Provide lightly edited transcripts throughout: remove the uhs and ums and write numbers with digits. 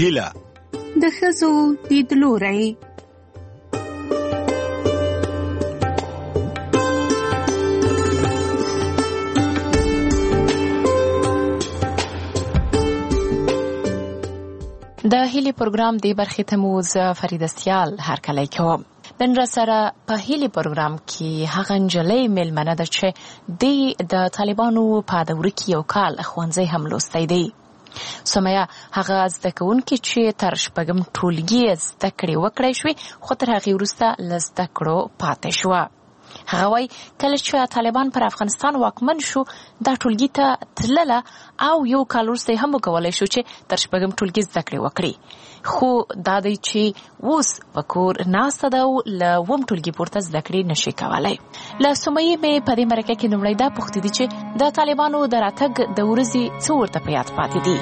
هیله د ښځو لیدلوری. د هیلې پروګرام دی برخې ته مو زه فریده سیال هرکلی کوم. نن را سره په هیلې پروګرام کې هغه نجلۍ میلمنه ده چې د طالبانو په دوره کې یو کال ښوونځی هم لوستی دی. سمیه هغه زده کوونکې چې تر شپږم ټولګي زده کړې وکړی شوې، خو تر هغې وروسته له زده کړو پاتې شوه. هغه وایي کله چې طالبان پر افغانستان واکمن شو دا ټولګي ته تلله او یو کال وروسته هم وکولی شو چې تر شپږم ټولګي زده کړې وکړي، خو دا دی چې اوس په کور ناسته ده او له اووم ټولګي پورته زده کړې نشي کولی. له سمیې مې په دې مرکه کې لومړی دا پوښتې دي چې د طالبانو د راتګ د ورځې څه ورته په یاد پاتې دي.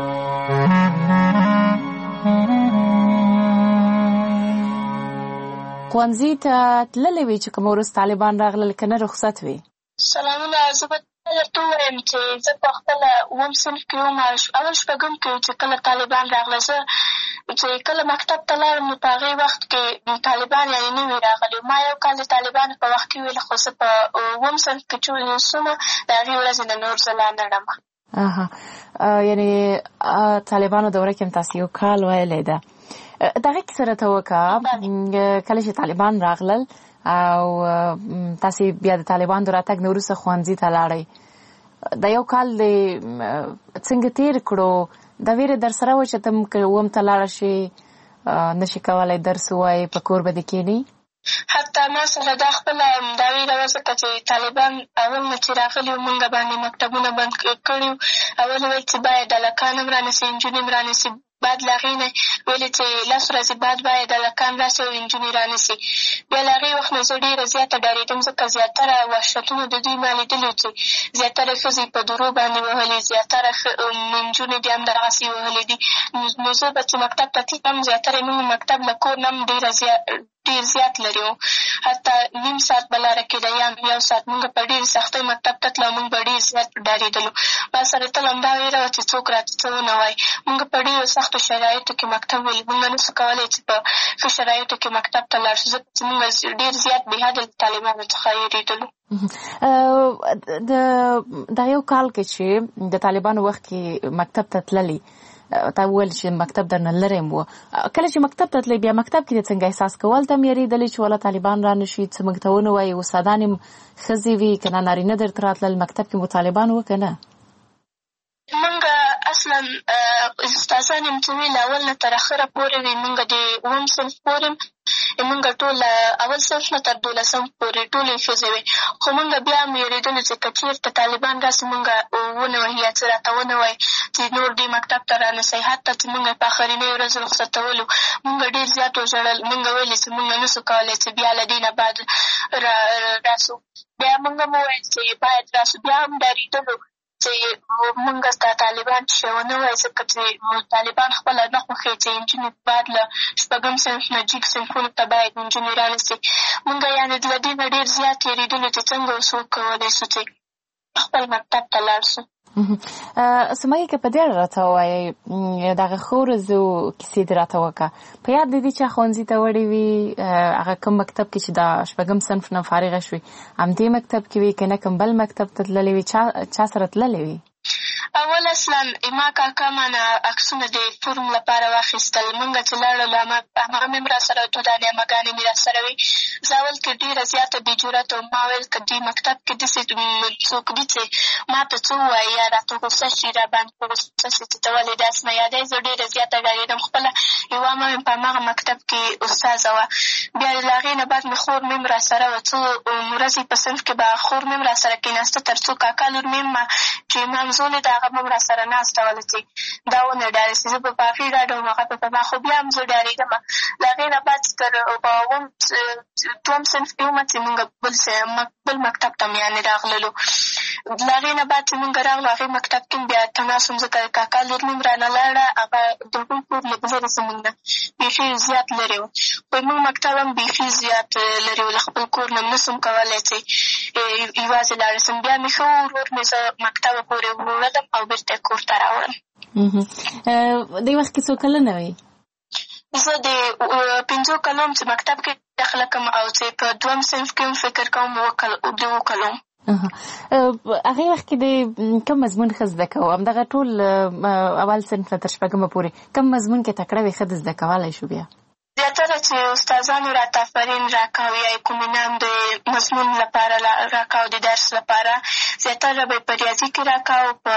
ښوونځي ته تللی وي چې کوم وروسته طالبان راغلل که نه رخصت وي؟ سلامونه، زه به درته ووایم چې زه په خپله اووم صنف کې وم، اول شپږم کې چې کله طالبان راغله. زه چې کله مکتب ته لاړم نو په هغې وخت کې طالبان یعنې نه وي راغلي. ما یو کال د طالبانو په وخت کې ویل، خو زه په اووم صنف کې چې اوسمه د هغې ورځې نه نور زه لا نه ړم. یعنې طالبانو دوره کې هم تاسې یو کال ویلی ده. دغه کیسه راته وکړه، کله چې طالبان راغلل او تاسې بیا د طالبانو د راتګ نه وروسته ښوونځي ته لاړئ، دا یو کال دې څنګه تېر کړو؟ دا ویره در سره وه چې ته که اووم ته لاړه شې نشي کولی درس ووایې، په کور به دې کښېنې؟ حتی ما سره دا خپله دا ویره وه، ځکه چې طالبان اول نه چې راغلي وو مونږ باندې مکتبونه بند کړي وو. اول ویل چې باید هلکان هم رانیسي نجونې هم رانیسي، بعد له هغې نه ویلې چې 10 ورځې بعد باید هلکان راسي او نجونې رانیسي. بیا له هغې وخت نه زه ډېره زیاته ډارېدم، ځکه زیاتره وحشتونه د دوی ما لیدلي وو چې زیاتره ښځې په درو باندې وهلې، زیاتره نجونې بیا هم دغسې وهلې دي. نو زه به چې مکتب ته تلم زیاتره یې مونږ مکتب له کور نه هم ډېر زیات لري وو، حتی نیم ساعت به لاره کېده یا یو ساعت. مونږ په ډېرې سختۍ مکتب ته تلو، مونږ به ډېر زیات ډارېدلو. ما سره تل همدا ویره وه چې څوک راته څه ونه وایي. مونږ په ډېرو سختو شرایطو کې مکتب ولي، مونږ نه شو کولی چې په ښه شرایطو کې مکتب ته لاړ شو، ځکه چې مونږ ډېر زیات بېحده له طالبانو څخه وېرېدلو. دا یو کال کې چې د طالبانو وخت کې مکتب ته تللی، تا وویل چې مکتب درنه لرې م و، کله چې مکتب ته تللی بیا مکتب کې د څنګه احساس کول ته م یېرېدلې چې والا طالبان را نه شي، څه موږ ته ونه وایي؟ استادان یې ښځې وي که نه نارینه درته راتلل؟ مکتب کې مو طالبان وه که نه؟ مونږ اصلا استادان یم چې ویل اول نه تر اخره پورې وي، مونږ د اووم صنف پورې مونږ ټول اول صنف نه تر 12 پورې ټولې ښځې وې، خو مونږ بیا هم وېرېدلو چې که چېرته طالبان راسي مونږ ونه وهي یا څه راته ونه وایي چې نور دې مکتب ته رانسئ. حتی چې مونږ په آخرنۍ ورځ رخصتولو مونږ ډېر زیات وژړل. مونږ ویلې چې مونږ نه شو کولی چې بیا له دې نه بعد راسو. بیا مونږ هم وویل چې باید راسو، بیا هم ډارېدلو چې مونږ ته طالبان چې ونه وایي، ځکه چې طالبان خپله نه خوښوي چې نجونې بعد له شپږم صنف نه جګ صنفونو ته باید نجونې رانیسي. مونږ یعنې له دې نه ډېر زیات تېرېدلو چې څنګه اوس وکولی شو چې خپل مکتب ته لاړ شو. سمیه که په دې اړه راته ووایئ، دغه ښو ورځو کیسې دې راته وکړه. په یاد دې دي چې ښوونځي ته وړې وي، هغه کوم مکتب کې چې د شپږم صنف نه فارغه شوې همدې مکتب کې وي که نه کوم بل مکتب ته تللې وي؟ چا سره تللې وي؟ اول اصلا ما کاکا مانه عکسونه د فورم لپاره واخیستل. مونږ چې لاړو همغه مې هم را سره دو دانې امهګانې مې را سره وي. زه اول کې ډېره زیاته بې جرأته وم. ما ویل که دې مکتب کې داسې څوک دي چې ما ته څه ووایي یا راته غوسه شي، را باندې په غوسه شي چې ته ولې داسې نه یادوې. زه ډېره زیاته ډارېدم. خپله یوه عمه مې په همغه مکتب کې استاذه وه. بیا له هغې نه بعد مې خور مې هم را سره وه. څو ورځې په صنف کې به خور مې هم را سره کېناسته، تر څو کاکا لور مې هم چې ممزولې ده هغه به هم را سره ناسته وله چې دا ونه ډارې شي. زه به په هغې ډاډه وم، هغه به په ما، خو بیا هم زه ډارېدم. له هغې نه بعد تر دوم صنف کې ومه چې مونږ بل مکتب ته مې یعنې راغللو. د هغې نه بعد چې مونږ راغلو هغې مکتب کې بیا تماس وم ځکه کاکا لور مې هم رانه لاړه هغه د هغوی کور لږ لرې زمونږ نه بیخي زیات لرې و خو زمونږ مکتب هم بیخي زیات لرې و له خپل کور نه نه سم کولی چې یوازې لاړه سم بیا مې ښه ورور مې زه مکتبه پورې وړلم او بېرته یې کور ته راوړم دې وخت کې څو کلنه وې؟ زه د 5 کلو چې مکتب کې داخله کوم او چې په 2م صنف کې هم فکر کوم 2 کلو هغې وخت کې د کوم مضمون ښه زده کوو؟ همدغه ټول اول صنف نه تر 6مه پورې کوم مضمون کې تکړه وې ښه د زده کولی شو بیا؟ زیاتره چې استادانو راته آفرین راکاو یا کوم انعام د مضمون لپاره راکاو د درس لپاره زیاتره به په ریاضي کې راکاو په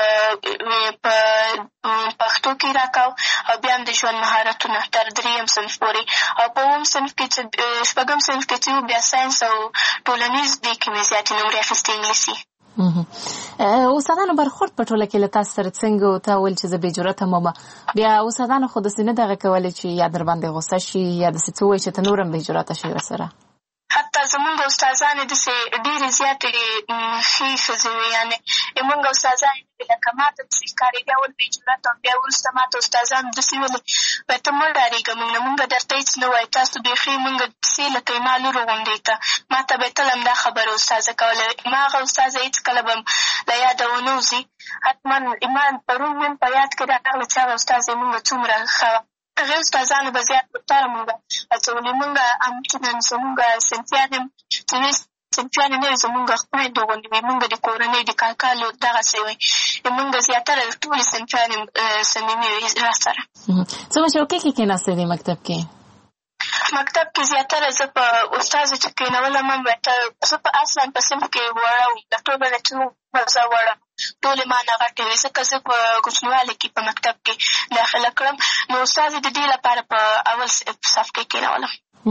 پښتو کې راکاو او بیا هم د ژوند مهارتونه تر 3م صنف پورې او په 9م صنف کې چې 6م صنف کې چې بیا ساینس او ټولنیز دې کې مې زیاتې نمرې اخیستې انګلیسي استادانو برخورد په ټوله کې له تاسو سره څنګه و؟ تا ویل چې زه بې جرأته مم بیا استادانو خو داسې نه دغه کولی چې یا در باندې غوسه شي یا داسې څه ووایي چې ته نور هم بې جرأته شي ورسره؟ حتی زمونږ استادانې داسې ډېرې زیاتې ښې ښځې وې یعنې زمونږ استادانې لکه ما ته داسې ښکارېدې اول بې جرأته وم بیا وروسته ما ته استادانو داسې ویلې وایي ته مه ډارېږه مونږ نه مونږ درته هېڅ نه وایي تاسو بیخي مونږ داسې لکه زما لور غوندې ته ما ته به یې تل همدا خبره استاذه کوله ما هغه استاذه هېڅکله به له یاده ونه وځي حتما ما پرون مې په یاد کې راغله چې هغه استاذه یې مونږ څومره ښه وه هغې استادانو به زیات ورته مونږ هڅولې مونږ همچنان زمونږ صنفیان هم چې صنفیان نه وي زمونږ خویندو غوندې وي مونږ د کورنۍ د کاکا لور دغسې وي مونږ زیاتره ټولې صنفیان صمیمي وي را سره. څومره چوکۍ کې کېناستې دې مکتب کې؟ مکتب کې زیاتره زه په استازو چې کېنولم هم زه په اصلا په صنف کې وړه وم د ټولو نه چې زه وړه ټولې ما نه غټې وې ځکه زه په کوچنیوالي کې په مکتب کې داخله کړم نو استازې د دې لپاره په اول صف کې کېنولم.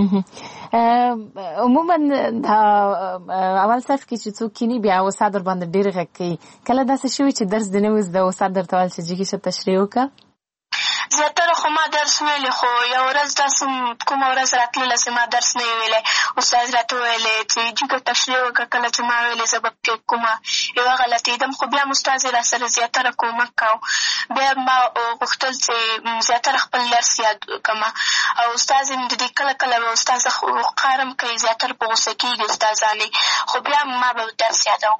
عموما دا اول صف کې چې څوک کینی بیا استاد ور باندې ډېر غږ کوي کله داسې شوي چې درس دې نه وي زده استاد درته ویل چې جګې شه تشریح وکړه؟ زیاتره خو ما درس ویلی خو یو ورځ داسې کومه ورځ راتلله چې ما درس نه وي ویلی استاد راته ویلی چې جګه تشریح وکړه کله چې ما ویلې زه به پکې کومه یوه غلطېدم خو بیا م استاد یې را سره زیاتره کومک کوو بیا ما غوښتل چې زیاتره خپل درس یاد کړمه او استاد یې د دې کله کله به استاده قهر هم کوي زیاتره په غوسه کېږي استادانې خو بیا ما به درس یادوم.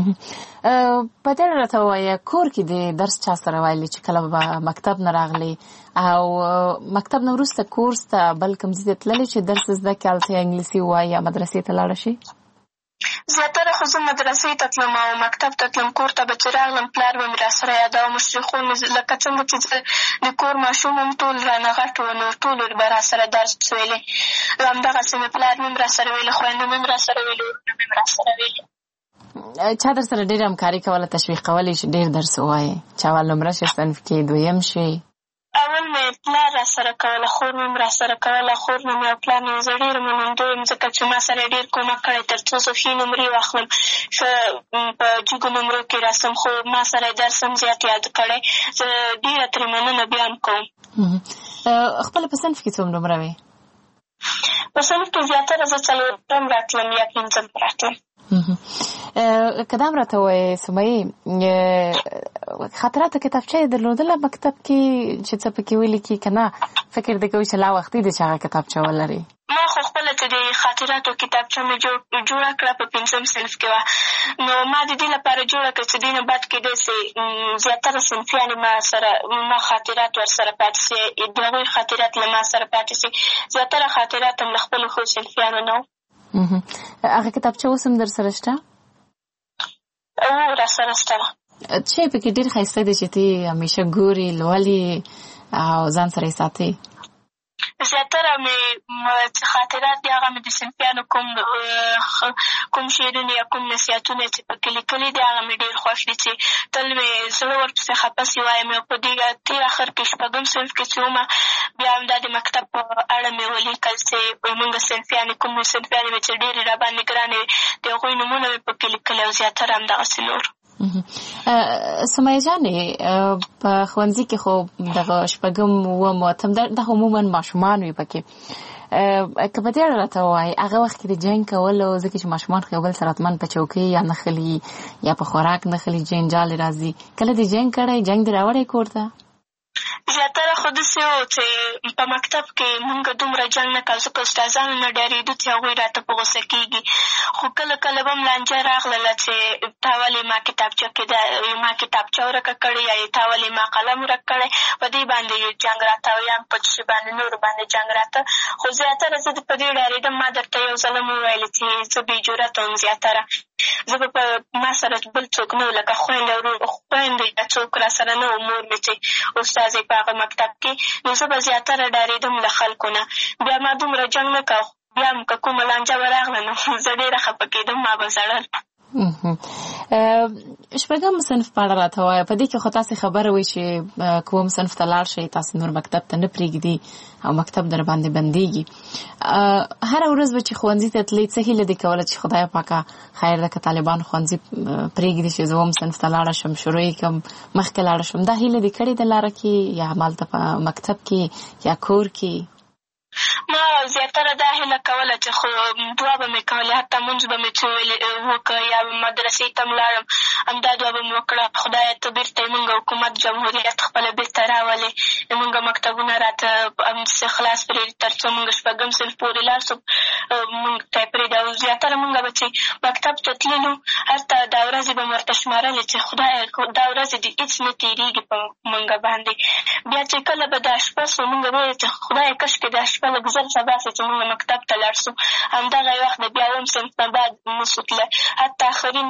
په دې راته ووایه کور کې د درس چا سره ویلي چې کله به مکتب نه راغلی او مکتب نه وروسته کورس ته بل کوم ځای ته تللې چې درس زده کړې هلته یا انګلیسي ووایي یا مدرسې ته لاړه شي؟ زیاتره خو زه مدرسې ته تلم او مکتب ته تلم کور ته به چې راغلم پلار به مې را سره یادوه مشرقون لکه څنګه چې د کور ماشوم هم ټول رانه غټ وو نو ټولو به را سره درس ویلې همدغسې مې پلار مې هم را سره ویلې خویندو مې هم را سره ویلې ورونه مې هم را سره ویلې. چا در سره ډېره همکاري کوله تشویق کولی چې ډېر درس ووایې چې اول نمره شي صنف کې دویم شي؟ اول مې پلار را سره کوله خور مې هم را سره کوله خور مې او پلار مې زه ډېره منندوی یم ځکه چې ما سره ډېر کومک کړی تر څو زه ښې نمرې واخلم ښه په جګو نمرو کې راسم خو ما سره یې درس هم زیات یاد کړی زه ډېره ترې مننه بیا هم کوم. خپله په صنف کې څومره نمره وې؟ په صنف کې زیاتره زه 4م راتلم یا 5م راتلم. که دا هم راته ووایې سمیې خاطراتو کتابچه یې درلودله مکتب کې چې څه پکې ولیکي که نه فکر دې کوي چې لا وختي دی چې هغه کتابچه ولري؟ ما خو خپله چې د خاطراتو کتابچه مې جوړه کړه په 5م صنف کې وه نو ما د دې لپاره جوړه کړه چې دې نه بعد کېدی سي زیاتره صنفیانې ما خاطرات ورسره پاتې سي د هغوی خاطرات له ما سره پاتې سي زیاتره خاطرات هم له خپلو ښو صنفیانو نه وو. هغه کتابچه اوس هم در سره شته؟ را سره شته. څه پکې ډېر ښایسته دی چې ته همیشه ګورې لولې او ځان سره یې ساتې؟ زیاتره مې خاطرات دي هغه مې د صنفیانو کوم شعرونه یا کوم نصیحتونه چې پکې لیکلي دي هغه مې ډېر خوښ دي چې تل مې زړه ورپسې خفه سي وایم او په دې تېر اخر کې 6م صنف کې چې ومه بیا همدا د مکتب په اړه مې ولیکل چې زمونږ صنفیانې کوم صنفیانې مې چې ډېرې راباندې ګرانې وې د هغوی نومونه مې پکې لیکلي او زیاتره همدغسې نور. سمیه جانې په ښوونځي کې خو دغه 6م 8م دا عموما ماشومان وي پکې که په دې اړه راته ووایي هغه وخت کې د جنګ کولو ځکه چې ماشومان خو یو بل سره حتماً په چوکۍ یا نښلي یا په خوراک نښلي جنجال راځي کله د جنګ کړی جنګ دې راوړی کور ته زیاتره خو داسې وو چې په مکتب کې مونږ دومره جنګ نه کړ ځکه استادانو نه ډارېدو چې هغوی راته په غوسه کېږي خو کله کله به م لانجه راغلله چې تا ولې ما کتابچه کې ما کتابچه ورکه کړې یا تا ولې ما قلم ورک کړی په دې باندې جنګ راته او یا په څه باندې نورو باندې جنګ راته خو زیاتره زه په دې ډارېدم ما درته یو ځل هم وویل چې زه بې جرأته وم زیاتره زه به په ما سره بل څوک نه و لکه خویندې یا څوک را سره نه و مور مې چې استازی په هغه مکتب کې نو زه به زیاتره ډارېدم له خلکو نه بیا ما دومره جنګ نه کوه بیا هم که کومه لانجه به راغله نو زه ډېره خفه کېدم ما به ژړل شپږم صنف په اړه راته وایه په دې کې خو تاسې خبره وایي چې کوم صنف ته لاړ شئ تاسې نور مکتب ته نه پرېږدي او مکتب در باندې بندېږي هره ورځ به چې ښوونځي ته تلئ څه هیله دې کوله چې خدای پاکه خیر ده که طالبان ښوونځي پرېږدي چې زه هم صنف ته لاړه شم شروع یې کړم مخکې لاړه شم دا هیله دې کړې ده لاره کې یا همالته په مکتب کې یا کور کې ما زیاتره دا هیله کوله چې خو دعا به مې کولې حتی مونځ به مې څه وکړه یا مدرسې ته م لاړم همدا دعا به مې وکړه خدایه ته بېرته یې مونږ حکومت جمهوریت خپله بېرته راولې مونږ مکتبونه راته همداسې خلاص پرېږدي تر څو مونږ شپږم صنف پورې لاړ شو مونږ ته یې پرېږدي او زیاتره مونږ به چې مکتب ته تللو هلته دا ورځې به مې ورته شمارلې چې خدایه دا ورځې دې هېڅ نه تېرېږي په مونږ باندې بیا چې کله به دا شپه سو مونږ به ویل چې خدایه کشکې دا شپه لږ زر سبا سي چې مونږ مکتب ته لاړ سو همدغه وخت د بیا اووم صنف نه بعد نسو تللی حتی آخري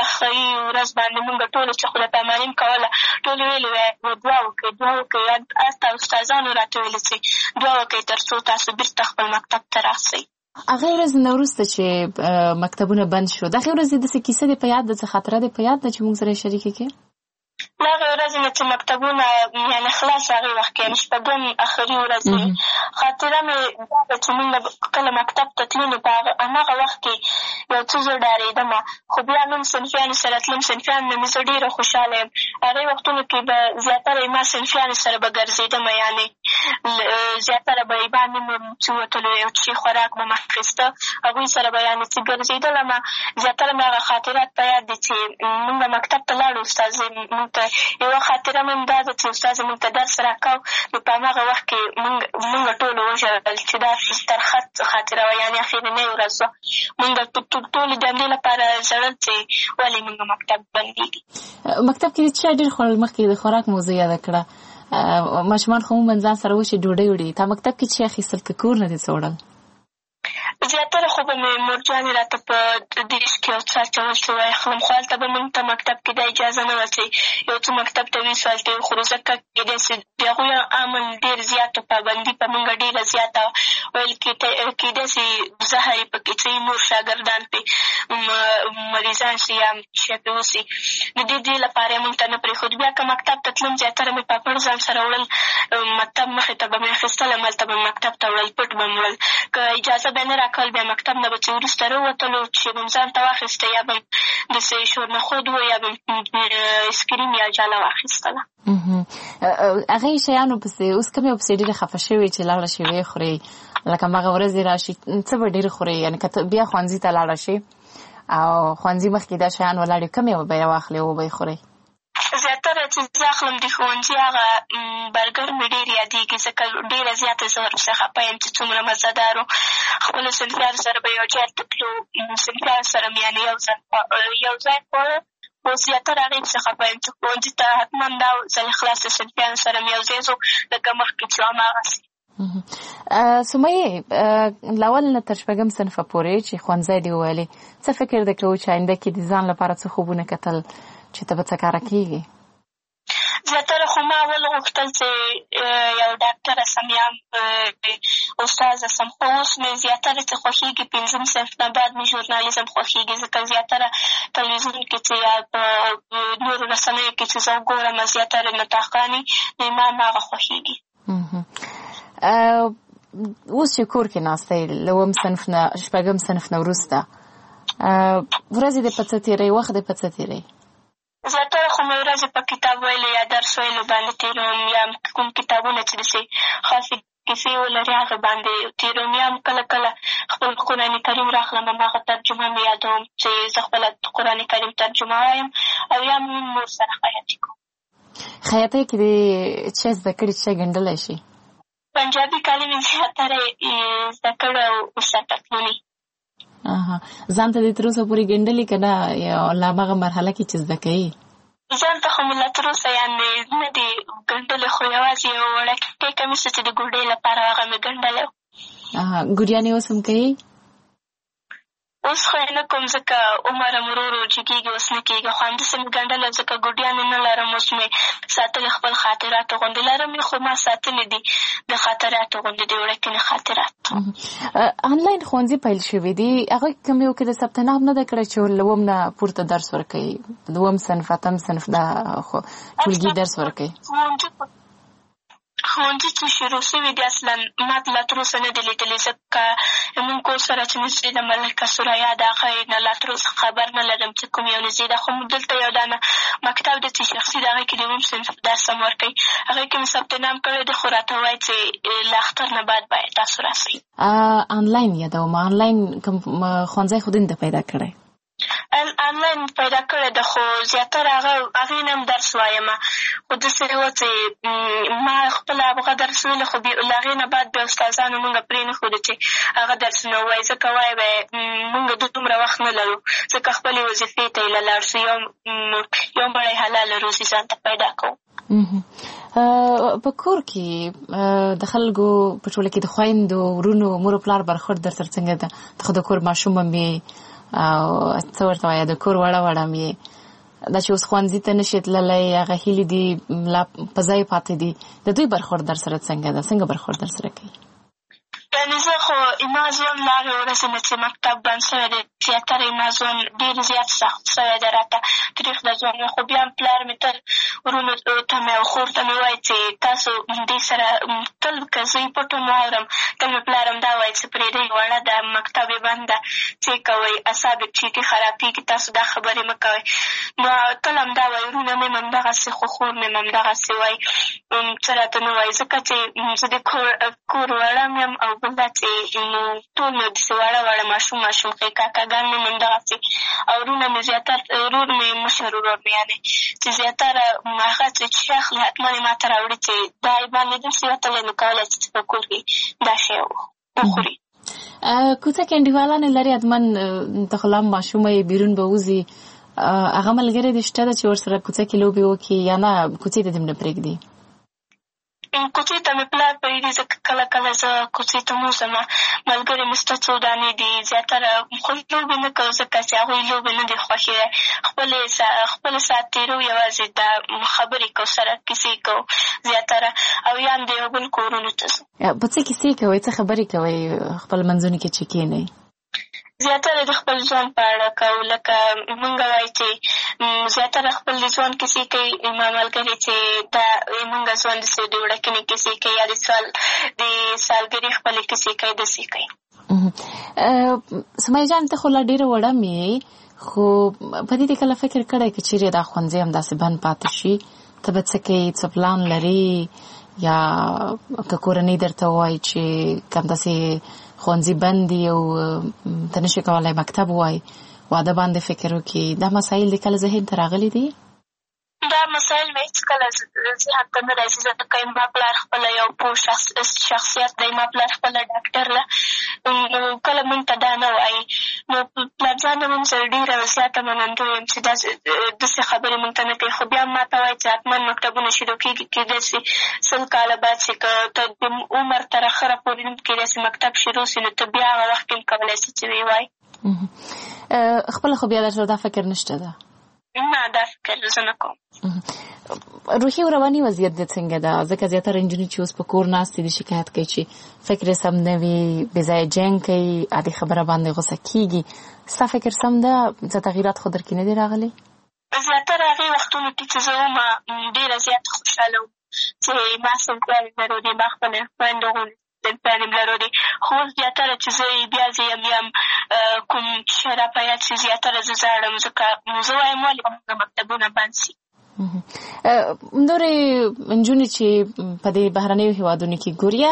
ورځ باندې مونږ ټولو چې خدای پاماني م کوله ټولو ویلې دعا وکړئ حتی استادانو راته ویلې چې دعا وکړئ تر څو تاسو بېرته خپل مکتب ته راسئ هغې ورځې نه وروسته چې مکتبونه بند شو د هغې ورځې داسې کیسه دې په یاد ده څه خاطره دې په یاد ده چې مونږ سره یې شریکه کړې له هغې ورځې نه چې مکتبونه یعنې خلاص هغې وخت کې یعنې شپږم آخري ورځ خاطره مې دا ده چې مونږ کله مکتب ته تللو په هماغه وخت کې یو څه زه ډارېدم خو بیا نوم صنفیانو سره تلم صنفیانو نه مې زه ډېره خوشحاله یم هغې وختونو کې به زیاتره ما صنفیانو سره به ګرځېدم یعنې زیاتره به یې باندې مې چې وتلو یو څه خوراک به مې اخېسته هغوی سره به یعنې چې ګرځېدلم زیاتره مې هغه خاطرات په یاد دي چې مونږ مکتب ته لاړو استازی مونږ ته یوه خاطره مې هم دا ده چې استازی مونږ ته درس راکاو نو په هماغه وخت کې مونږ ټولو وژړل چې دا ترخه خاطره وه یعنې اخرنۍ ورځ وه مونږ ټولې د همدې لپاره ژړل چې ولې مونږ مکتب بندېږي مکتب کې د چا ډېر خوړل مخکې د خوراک موضوع یاده کړه ماشومان خو عموماً ځان سره وشي ډوډۍ وړي تا مکتب کې چې اخیستل که کور نه دې څه وړل زیاتره خو به مې مورجانې راته په دیش کې یو څه اچول چې واخلم خو هلته به مونږ ته مکتب کې دا اجازه نه وه چې یو څه مکتب ته ویسو هلته یې وخورو ځکه کېدای سي د هغوی امن ډېر زیات پابندي په مونږ ډېره زیاته وه ویل کېدای سي زهر یې پکې څه نور شاګردان پرې مریضان سي یا شی پرې وسي د دې لپاره یې مونږ ته نه پرېښود بیا که مکتب ته تلم زیاتره مې پاپړ ځان سره وړل مکتب مخې ته به مې اخېستل هملته به مې مکتب ته وړل پټ به مې وړل که اجازه به نه راکول بیا مکتب نه به چې وروسته راووتلو چې به م ځان ته واخېسته یا به م داسې شورنخود و یا به م اسکریم یا جاله واخېستله هغې شیانو پسې اوس کوم یو پسې ډېرې خفه شوې چې لاړه شي ویې خورې لکه هماغه ورځې راشي څه به ډېر خورې یعنې که بیا ښوونځي ته لاړه شي او ښوونځي مخکې دا شیان ولاړې کوم یو به یې واخلې او به یې خورې زیاتره چې زه اخلم د ښوونځي هغه برګر مې ډېر یادېږي ځکه ډېره زیاته زه ورپسې خفه یم چې څومره مزهدار و خپلو صنفیانو سره به یو ځای ته تلو صنفیانو سره مې یعنې یو ځای خوړه خو زیاتره هغې پسې خفه یم چې ښوونځي ته حتما دا ځل خلاص د صنفیانو سره مې یو ځای ځو لکه مخکې چې هماغسې سمیې له اول نه تر شپږم صنفه پورې چې ښوونځی دې وویلې څه فکر دې کوو چې آینده کې د ځان لپاره څه خوبونه کتل چې ته به څه کاره کېږي زیاتره خو ما اول غوښتل چې یو ډاکټره سم یا استاذه سم خو اوس مې زیاتره چې خوښېږي پنځم صنف نه بعد مې ژورنالیزم خوښېږي ځکه زیاتره تلویزیون کې چې یا په نورو رسنیو کې چې زه وګورم زیاتره متاخانې نو ما هماغه خوښېږي اوس چې کور کې ناسته یې له اووم صنف نه شپږم صنف نه وروسته ورځې دې په څه تېروي وخت دې په څه تېروي زیاتره خو مې ورځې په کتاب ویلو یا درس ویلو باندې تېروم یا کوم کتابونه چې داسې خاصې کیسې ولري هغه باندې تېروم. یا هم کله کله خپل قرآن کریم راخلم هماغه ترجمه مې یادوم چې زه خپله قرآن کریم ترجمه وایم او یا هم ورسره خیاطي کوم. خیاطۍ کې دې څه زده کړي چې ګنډلی شي؟ پنجابي کالي مې زیاتره زده کړي او ساټکلوني. ځان ته دې تر اوسه پورې ګنډلي که نه یا لا هماغه مرحله کې چې زده کوي؟ ځان ته خو مې لا تر اوسه یعنې نه دي ګنډلې، خو یوازې یو وړوکی کمیس چې د ګوډۍ لپاره هغه مې ګنډلی و. ګوډیانې اوس هم کوي؟ اوس خو یې نه کوم ځکه عمر هم ورو ورو جګېږي، اوس نه کېږي. خو همداسې مې ګنډلی ځکه ګوډیانې نه لرم. اوس مې ساتلې خپل خاطراتو غوندې لرم خو ما ساتلې دي د خاطراتو غوندې د وړکینې خاطرات. آنلاین ښوونځي پیل شوي دي، هغوی کوم یو کې د ثبت نام نه ده کړی چې له 2 نه پورته درس ورکوي؟ 2 صنف 8 صنف دا ټولګي درس ورکوي. ښوونځي چې شروع شوي دي اصلا ما لا تر اوسه نه دي لیدلي ځکه زموږ کور سره چې نږدې د ملکه سریا د هغې نه لا تر اوسه خبر نه لرم چې کوم یو نږدې ده. خو دلته یو دانه مکتب دی چې شخصي د هغې کې د 2 صنف درس هم ورکوي. هغې کې مې ثبت نام کړی دی، خو راته وایي چې له اختر نه بعد باید تاسو راسئ. آنلاین یادوم، آنلاین کوم ښوونځی خو دې نه ده پیدا کړی؟ آنلاین پیدا کړی ده خو زیاتره هغې نه هم درس وایم. خو داسې وه چې ما خپله هغه درس ویلې خو له هغې نه بعد بیا استادانو مونږ پرې نه ښودو چې هغه درسونه ووایي ځکه وایي به مونږ دومره وخت نه لرو ځکه خپلې وظیفې ته یې له لاړ شو. یو مړی حلاله روزي ځان ته پیدا کوو. په کور کې د خلکو په ټوله کې د خویندو ورونو مور و پلار برخورد در سره څنګه ده؟ ته خو د کور ماشوم هم یې او څه ورته وایه د کور وړه وړه هم یې، دا چې اوس ښوونځي ته نشي تللی، هغه هیلې دي لا په ځای پاتې دي، د دوی برخورد در سره څنګه ده؟ څنګه برخورد در سره کوي؟ یعنې زه خو زما ژوند له هغې ورځې نه چې مکتب بند شوی دی زیاتره زما ژوند ډېر زیات سخت شوی دی، راته تریخ د ژوند. خو بیا هم پلار مې تل ورونو ته مې او خور ته مې وایي چې تاسو دې سره تل که زه یې پټ هم واورم تل مې پلار هم دا وایي چې پرېږدئ وړه ده، مکتب یې بند ده، څه کوئ اعصاب یې چیټي خرابېږي، تاسو دا خبرې مه کوئ. نو تل همدا وایي، ورونه مې هم همدغسې خو خور مې هم همدغسې وایي، څه راته نه وایي ځکه چې زه د کور وړه مې یم او بل دا چې ټول مې داسې وړه ماشوم ښې کاکاګان مې هم همدغسې او ورونه مې زیاتره ورور مې مشر ورور مې یعنې چې زیاتره هغه چې شی اخلي حتما یې ما ته راوړي چې دا یې باندې داسې وتلی نو کولی چې په کور کې دا شی وخوري. کوڅه کې انډیوالانې لري حتما ته خو لا هم ماشومه یې بیرون به وځي، هغه ملګري دې شته ده چې ورسره کوڅه کې لوبې وکړي یا نه کوڅې ته دې هم نه پرېږدي؟ کوڅې ته مې پلار پرېږدي ځکه کله کله زه کوڅې ته م وځم، ملګري مې شته څو دانې دي، زیاتره خو لوبې نه کوو ځکه چې هغوی لوبې نه دي خوښې دی، خپل ساعت تېرو یوازې دا خبرې کوو سره کیسې کوو زیاتره او یا هم د یو بل کورونو ته ځو. په څه کیسې کوئ؟ څه خبرې کوئ خپل منځونو کې چې کښېنئ؟ زیاتره د خپل ژوند په اړه کوو، لکه مونږ وایي چې زیاتره خپل د ژوند کیسې کوي، ما ملګري چې دا مونږ ژوند داسې د وړکینې کیسې کوي یا د سالګرې خپلې کیسې کوي، داسې کوي. سمیه جان ته خو لا ډېره وړه مې یې، خو په دې کله فکر کړی که چیرې دا ښوونځی همداسې بند پاتې شي ته به څه کوې؟ څه پلان لرې یا که کورنۍ درته ووایي چې همداسې ښوونځي بند دي او ته نشي کولی مکتب ووایي واده باندې فکر وکړي، دا مسایل دې کله ذهن ته راغلي دي؟ دا مسایل مې هېڅکله ذهن ته نه راځي ځکه ما پلار خپله یو پوه شخصیت دی، ما پلار خپله ډاکټر ده، کله مونږ ته دا نه وایي. نو پلارجان هم سره ډېره زیاته منندوی یم چې داسې خبرې مونږ ته نه کوي، خو بیا هم ما ته وایي چې حتما مکتبونه شروع کېږي، کېدای شي 100 کاله بعد چې که ته د عمر تر اخره پورې کېدای شي مکتب شروع شي نو ته بیا هغه وخت کې هم کولی شي چې ویې وایي. خپله خو بیا درته دا فکر نشته ده؟ نه دا فکر زه نه کوم. روحي او رواني وضعیت دې څنګه ده؟ ځکه زیاتره نجونې چې اوس په کور ناستې دي شکایت کوي چې فکر یې سم نه وي، بې ځایه جنګ کوي، عادي خبره باندې غوسه کېږي. ستا فکر سم ده؟ څه تغییرات خو در کې نه دي راغلي؟ زیاتره هغې وختونو کې چې زه وم ډېره زیاته خوشحاله وم چې ما صنفیانې لرودې، ما خپلې خویندو غوندې صنفیانې م لرودې، خو اوس زیاتره چې زه بیا زه یم کوم شی را په یاد شي زیاتره زه زاړم ځکه زه وایم ولې به مکتبونه بند شي. نورې نجونې چې په دې بهرنیو هېوادونو کې ګوري یا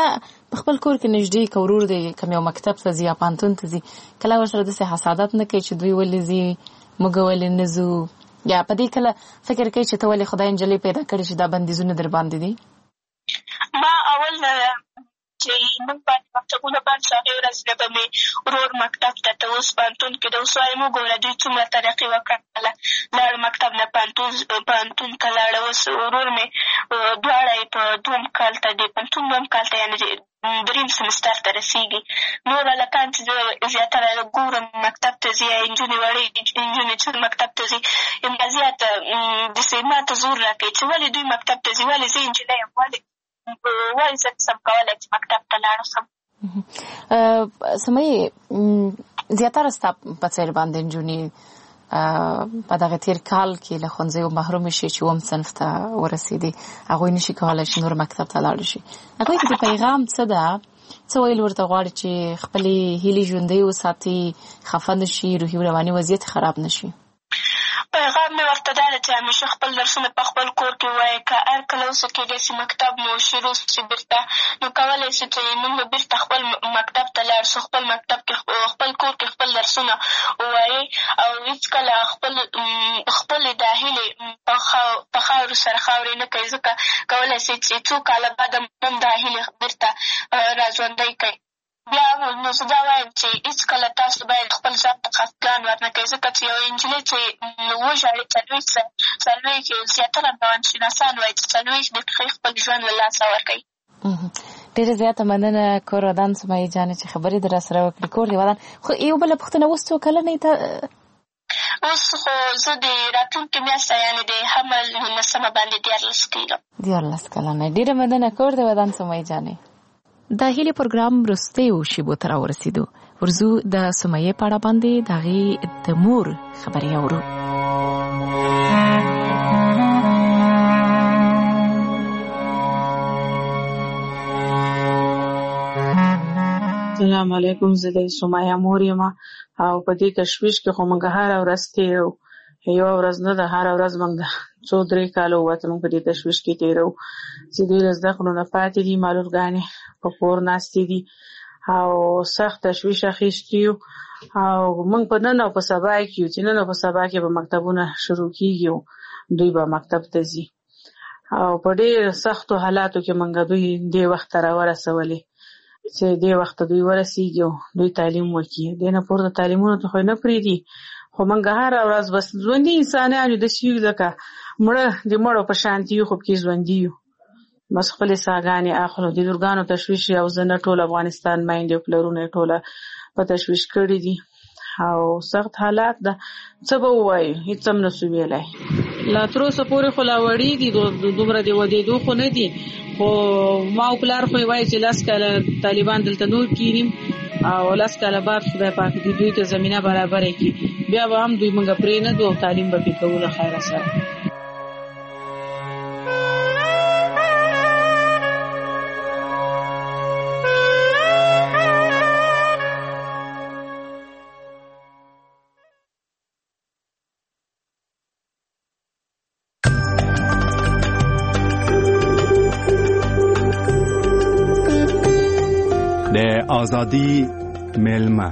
خپل کور کې نږدې کورور دی کوم یو مکتب ته ځي یا پانتون ته ځي کله ورسره داسې حسادت نه کوي چې دوی ولې ځي موږ ولې نه ځو یا په دې کله فکر کوي چې ته ولې خدای نجلۍ پیدا کړې چې دا بندیزونه در باندې دي؟ ما اول چې موږ باندې مکتبونه بند شو هغې ورځ به مې ورور مکتب ته ته اوس پوهنتون کې د اوس وایم وګوره دوی څومره ترقي وکړله لاړ مکتب نه پوهنتون ته لاړه اوس ورور مې دواړه یې په دوم کال ته د پوهنتون دوم کال ته یعنې دریم سمستر ته رسېږي. نور هلکان چې زیاتره ګورم مکتب ته ځي یا نجونې وړې نجونې چې مکتب ته ځي همدا زیات داسې ما ته زور راکوي چې ولې دوی مکتب ته ځي ولې زه نجلۍ یم ولې زه نشم کولی چې مکتب ته لاړ شم. سمیې زیاتره ستا په څېر باندې نجونې په دغه تېر کال کې له ښوونځیو محروم شي چې اووم صنف ته ورسېدې هغوی نشي کولی چې نور مکتب ته لاړ شي. هغوی کې د پیغام څه ده څه ویل ورته غواړي چې خپلې هیلې ژوندۍ وساتي خفه نه شي روحي او رواني وضعیت خراب نه شي؟ پیغام مې ورته دا ده چې همیشه خپل درسونه په خپل کور کې ووایي که هر کله اوسه کېدای شي مکتب مو شروع شي بېرته نو کولی شو چې موږ به بېرته خپل مکتب ته لاړ شو خپل مکتب کې خپل کور کې خپل درسونه ووایي او هېڅکله خپلې دا هیلې په خاورو سره خاورې نه کوي ځکه کولی شي چې څو کاله بعد هم دا هیلې بېرته راژوندۍ کوي. بیا نو زه دا وایم چې هېڅکله تاسو باید خپل ځان ته خفګان ورنه کوئ ځکه چې یو نجلۍ چې وژاړي څلوېښت زیاتره روانشناسان وایي چې 40 دقیقې خپل ژوند له لاسه ورکوي. ډېره زیاته مننه کور ودان سمیې جانې چې خبرې در راسره وکړې. کور دې ودان. خو یو بله پوښتنه اوس څو کلنه یې ته؟ اوس خو زه د راتلونکې میاشته یعنې د حمل 19 باندې 14 کېږم. 14 کلنه. ډېره مننه کور دې ودان سمیې جانې. د هیلې پروګرام وروستیو شیبو ته راورسېدو. ورځو د سمیې په اړه باندې د هغې د مور خبرې اورو. السلام علیکم. زه د سمیه مور یم او په دې تشویش کې خو موږ هره ورځ تېرو یوه ورځ نه ده هره ورځ موږ 2-3 کاله ووته موږ په دې تشویش کې تېرو چې دوی له زده کړو نه پاتې دي معلولګانې په کور ناستې دي او سخت تشویش اخیستي یو او موږ په نن او په سبا کې یو چې نن او په سبا کې به مکتبونه شروع کېږي دوی به مکتب ته ځي او په ډېر سختو حالاتو کې موږ دوی دې وخت ته راورسولې چې دې وخت دوی ورسېږي او دوی تعلیم وکړي. دې نه پورته تعلیمونو ته خو نه پرېږدي خو موږ هره ورځ بس ژوندي انسانان یو داسې یو لکه مړه د مړو په شانتي یو خو پکې ژوندي یو بس خپلې ساګانې اخلو. د لورګانو تشویش او زه نه ټول افغانستان میندې او پلرونه یې ټوله په تشویش کړي دي او سخت حالات ده. څه به ووایو هېڅ هم نه سو ویلی. لا تر اوسه پورې خو لا وړي دي دومره د ودېدو خو نه دي خو ما او پلار خو یې وایي چې 10 کاله طالبان دلته نور کېنیم او 10 کاله بعد خدای پاک دې دوی ته زمینه برابره کړي بیا به هم دوی موږ پرېنږدو او تعلیم به پرې کوو له خیره سره. آزادی میلمه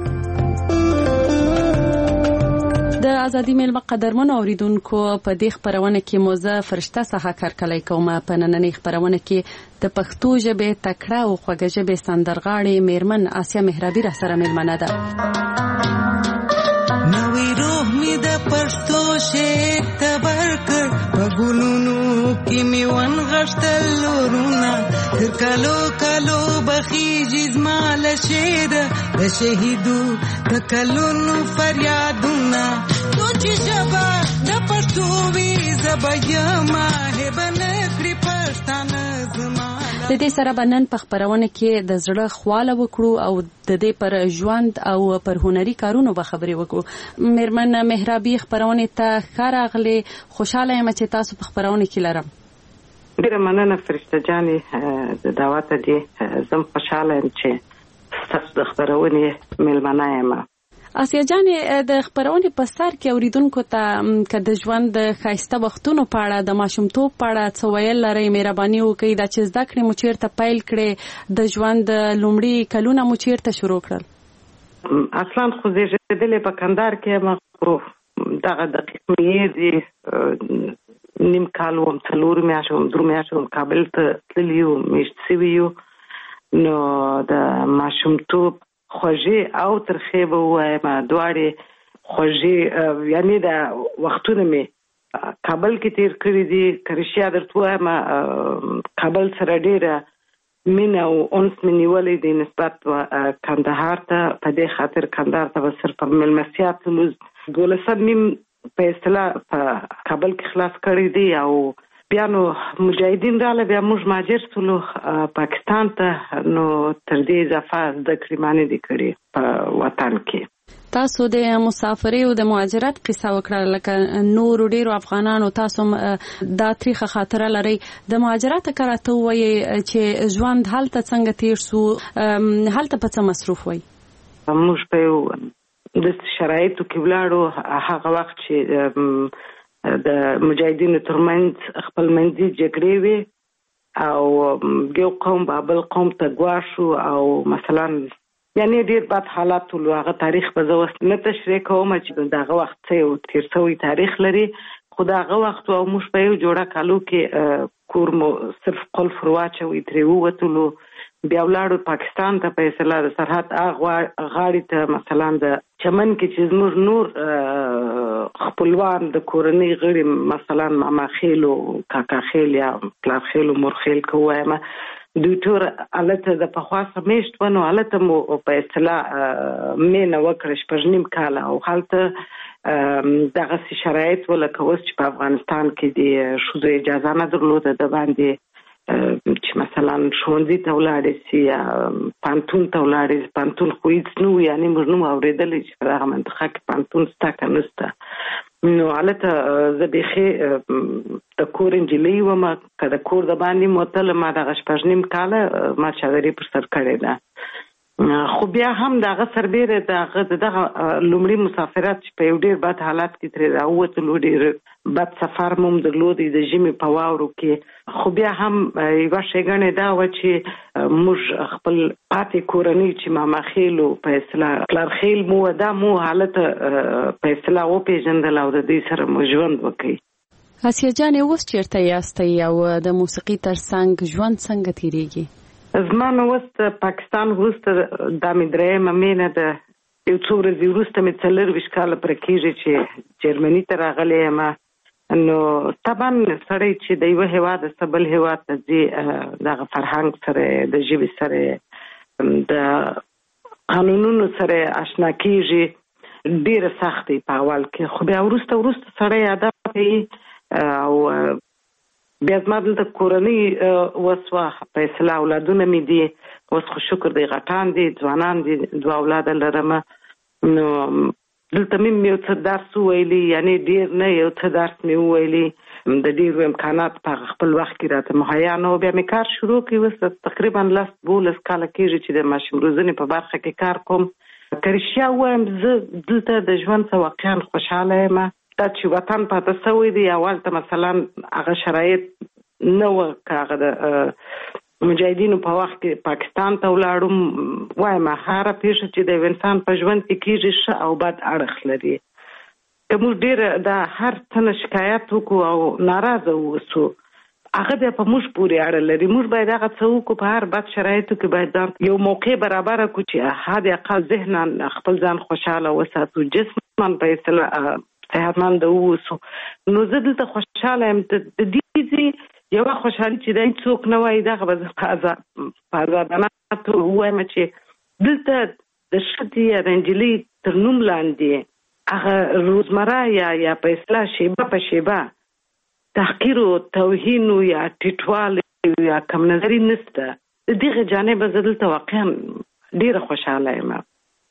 د آزادی میلمه قدرمن اوریدونکو په دې خبرونه کې موزه فرشته څخه کارکلای کوم. په نننۍ خبرونه کې د پښتو ژبې تکړه او خوږه ژبې سندرغاړې میرمن آسیا مهرابي را سره میلمنه ده. نوې روح می د پښتو شعر تبرکړ په ګلونو کې می ون غشتل لورونه تر کالو کالو بخیږي زما له شعر د شهیدو تکلونو فریادونه سوچ ژبه د پښتو وي زبه یما هبنه کړی پښتانه زما. د دې سره بنن په خبرونه کې د زړه خواله وکړو او د دې پر ژوند او پر هنري کارونو به خبرې وکړو. میرمن مهرابي خبرونه ته خراغله خوشاله یم چې تاسو په خبرونه کې لرم. ډیره مننه فرشته جانې د دعوت دې زم خوشاله یم چې تاسو د خبرونه میلمنه یم. آسیا جانې د خبرونې په سر کې اوریدونکو ته که د ژوند د ښایسته وختونو په اړه د ماشومتوب په اړه څه ویل لرئ مهرباني وکړئ دا چې زده کړې مو چېرته پیل کړې د ژوند لومړي کلونه مو چېرته شروع کړل؟ اصلا خو زیږېدلې په کندهار کې یم خو دغه دقیق مې دي نیم کال وم 4 میاشتې وم 3 میاشتې وم کابل ته تللي یو میشت سوي یو نو د ماشومتوب خوږې او ترخې به ووایم دواړې خوږې یعنې د وختونه مې کابل کې تیر کړي دي که رښتیا درته ووایم کابل سره ډېره مینه او انس مې نیولی دی نسبت کندهار ته په دې خاطر کندهار ته به صرف په مېلمستیا تلو 12 نیم په اصطلاح په کابل کې خلاص کړي دي او بیا نو مجاهدین راله بیا موږ مهاجر شولو پاکستان ته نو تر دې اضافه زده کړې ما نه دي کړې په وطن کې. تاسو د مسافرۍ او د مهاجرت قصه وکړه لکه نور ډیرو افغانانو تاسو دا تاریخ خاطره لري د مهاجرت کراته وایي چې ژوند هلته څنګه تیر سو هلته په څه مصروف وای؟ موږ په د شرایطو کې ولاړو هغه وخت چې د مجاهدینو ترمنځ خپل منځي جګړې وي او یو قوم بل قوم ته ګواښو او مثلا یعنی ډېر بد حالات ول هغه تاریخ به زه اوس نه تشریح کوم چې دغه وخت څه تیر شوی تاریخ لري خو دغه وخت او موږ په یو جوړه کالو کې کور مو صرف قلف واچوي ترې ووتلو بیا ولاړو پاکستان ته په اصطلاح د سرحد غاړې ته مثلا د چمن کې چې زموږ نور خپلوان د کورنۍ غړي مثلا ماما خیل او کاکا خیل یا پلار خیل او مور خیل کووایم دوی ټول الته د پخوا سمیشت ونه الته مو په اصطلاح مینه وکړه شپږ نیم کال او حالته دغه شرایط ولکه اوس چې په افغانستان کې د شوزو اجازه نه درلوده د باندې چې مثلا ښوونځي ته ولاړې سي یا پانتون ته ولاړې پانتون خو هېڅ نه و یعنې موږ نه مو اورېدلی چې په دغه منطقه کې پانتون شته که نشته نو هلته زه بیخي د کور نجلۍ وم که د کور د باندې مو تله ما دغه شپږ نیم کاله ما چادري پر سر کړې ده خو بیا هم دغه سربیره دغه لومړي مسافرت چې په یو ډېر بد حالات کې ترې راووتلو ډېر بد سفر مو درلودی د ژمي په واورو کې خو بیا هم یوه ښېګڼې دا وه چې موږ خپل پاتې کورنۍ چې ماما خیل او په اصطلاح پلار خیل مو دا مو حالت په اصطلاح وپېژندل او د دوی سره مو ژوند وکړي. آسیا جانې اوس چېرته یاستئ او د موسیقي تر څنګ ژوند څنګه تېرېږي؟ زما نو اوس پاکستان وروسته دا مې درېیمه مینه ده یو څو ورځې وروسته مې 24 کاله پوره کېږي چې جرمني ته راغلی یم نو طبعا سړی چې د یوه هېواد بل هېواد ته ځي دغه فرهنګ سره د ژبې سره د قانونونو سره آشنا کېږي ډېره سخت دی په اول کې خو بیا وروسته سړی عادت کوي او بیا زما دلته کورنۍ وسوه په اصطلاح اولادونه مې دي اوس خو شکر دی غټان دي ځوانان دي 2 اولاده لرم نو دلته مې یو څه درس وویلي یعنې ډېر نه یو څه درس مې وویلي د ډېرو امکانات په خپل وخت کې راته مهیا نه و بیا مې کار شروع کړي اوس تقریبا 10-12 کاله کېږي چې د ماشوم روزنې په برخه کې کار کوم که رښتیا ووایم زه دلته د ژوند څه واقعا خوشحاله یم دا چې وطن پاته شوی دی اول ته مثلا هغه شرایط نه وه که هغه د مجاهدینو په وخت کې پاکستان ته ولاړم وایم هره پیښه چې د یو انسان په ژوند کې کېږي ښه او بد اړخ لري که موږ ډېره د هر څه نه شکایت وکړو او ناراضه واوسو هغه بیا په موږ پورې اړه لري موږ باید هغه څه وکړو په هر بد شرایطو کې باید ځان یو موقع برابره کړو چې حد اقل ذهنا خپل ځان خوشحاله وساتو جسما په اصطلاح صحتمند اوسو نو زه دلته خوشحاله یم د دې یوه خوشحالي چې دی څوک نه وایي دغه به زه په ازادانه توګه ووایم چې دلته د ښځې یا د نجلۍ تر نوم لاندې هغه روزمره یا په اصطلاح شیبه په شیبه تحقیر او توهین یا ټیټوالی یا کم نظري نشته د دغه جانبه زه دلته واقعا ډېره خوشحاله یم.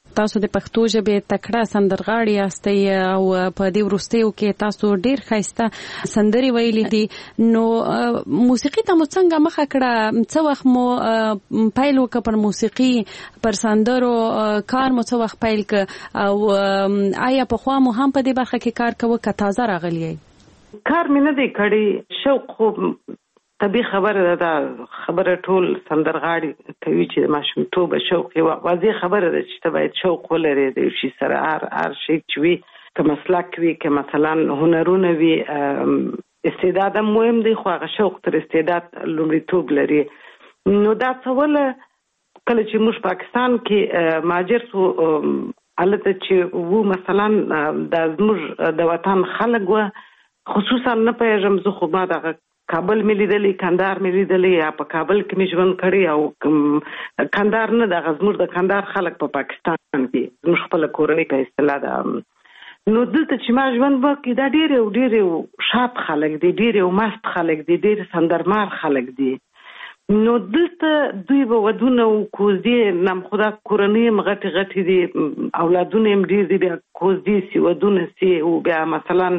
تاسو د پښتو ژبې تکړه سندرغاړي یاستئ او په دې وروستیو کې تاسو ډیر ښایسته سندرې ویلې دي. نو موسیقي ته مو څنګه مخه کړه؟ څه وخت مو پیل وکړ پر موسیقي، پر سندرو کار مو څه وخت پیل کړ او آیا پخوا مو هم په دې برخه کې کار کوئ که تازه راغلی یې؟ کار مې نه دی کړی، شوق خو طبیعي خبره ده. خبره ټول سندرغاړي کوي چې د ماشومتوبه شوق یې واضح خبره ده چې ته باید شوق ولرې د یو شي سره. هر شی چې وي، که مسلک وي، که مثلا هنرونه وي، استعداد هم مهم دی، خو هغه شوق تر استعداد لومړیتوب لري. نو دا څه وله کله چې موږ پاکستان کې مهاجر سو، هلته چې وو مثلا دا زموږ د وطن خلک وه، خصوصا نه پوهېږم زه، خو ما دغه کابل مې لیدلی، کندهار مې لیدلی، یا په کابل کې مې ژوند کړی، او کندهار نه دغه زموږ د کندهار خلک په پاکستان کې زموږ خپله کورنۍ په اصطلاح ده. نو دلته چې ما ژوند وکړي دا ډېر شاد خلک دي، ډېر مست خلک دي، ډېر سندرمار خلک دي. نو دلته دوی به ودونه او کوزدې نم خدا کورنۍ هم غټې دي، اولادونه هم ډېر دي، بیا کوزدې سي، ودونه سي، او بیا مثلا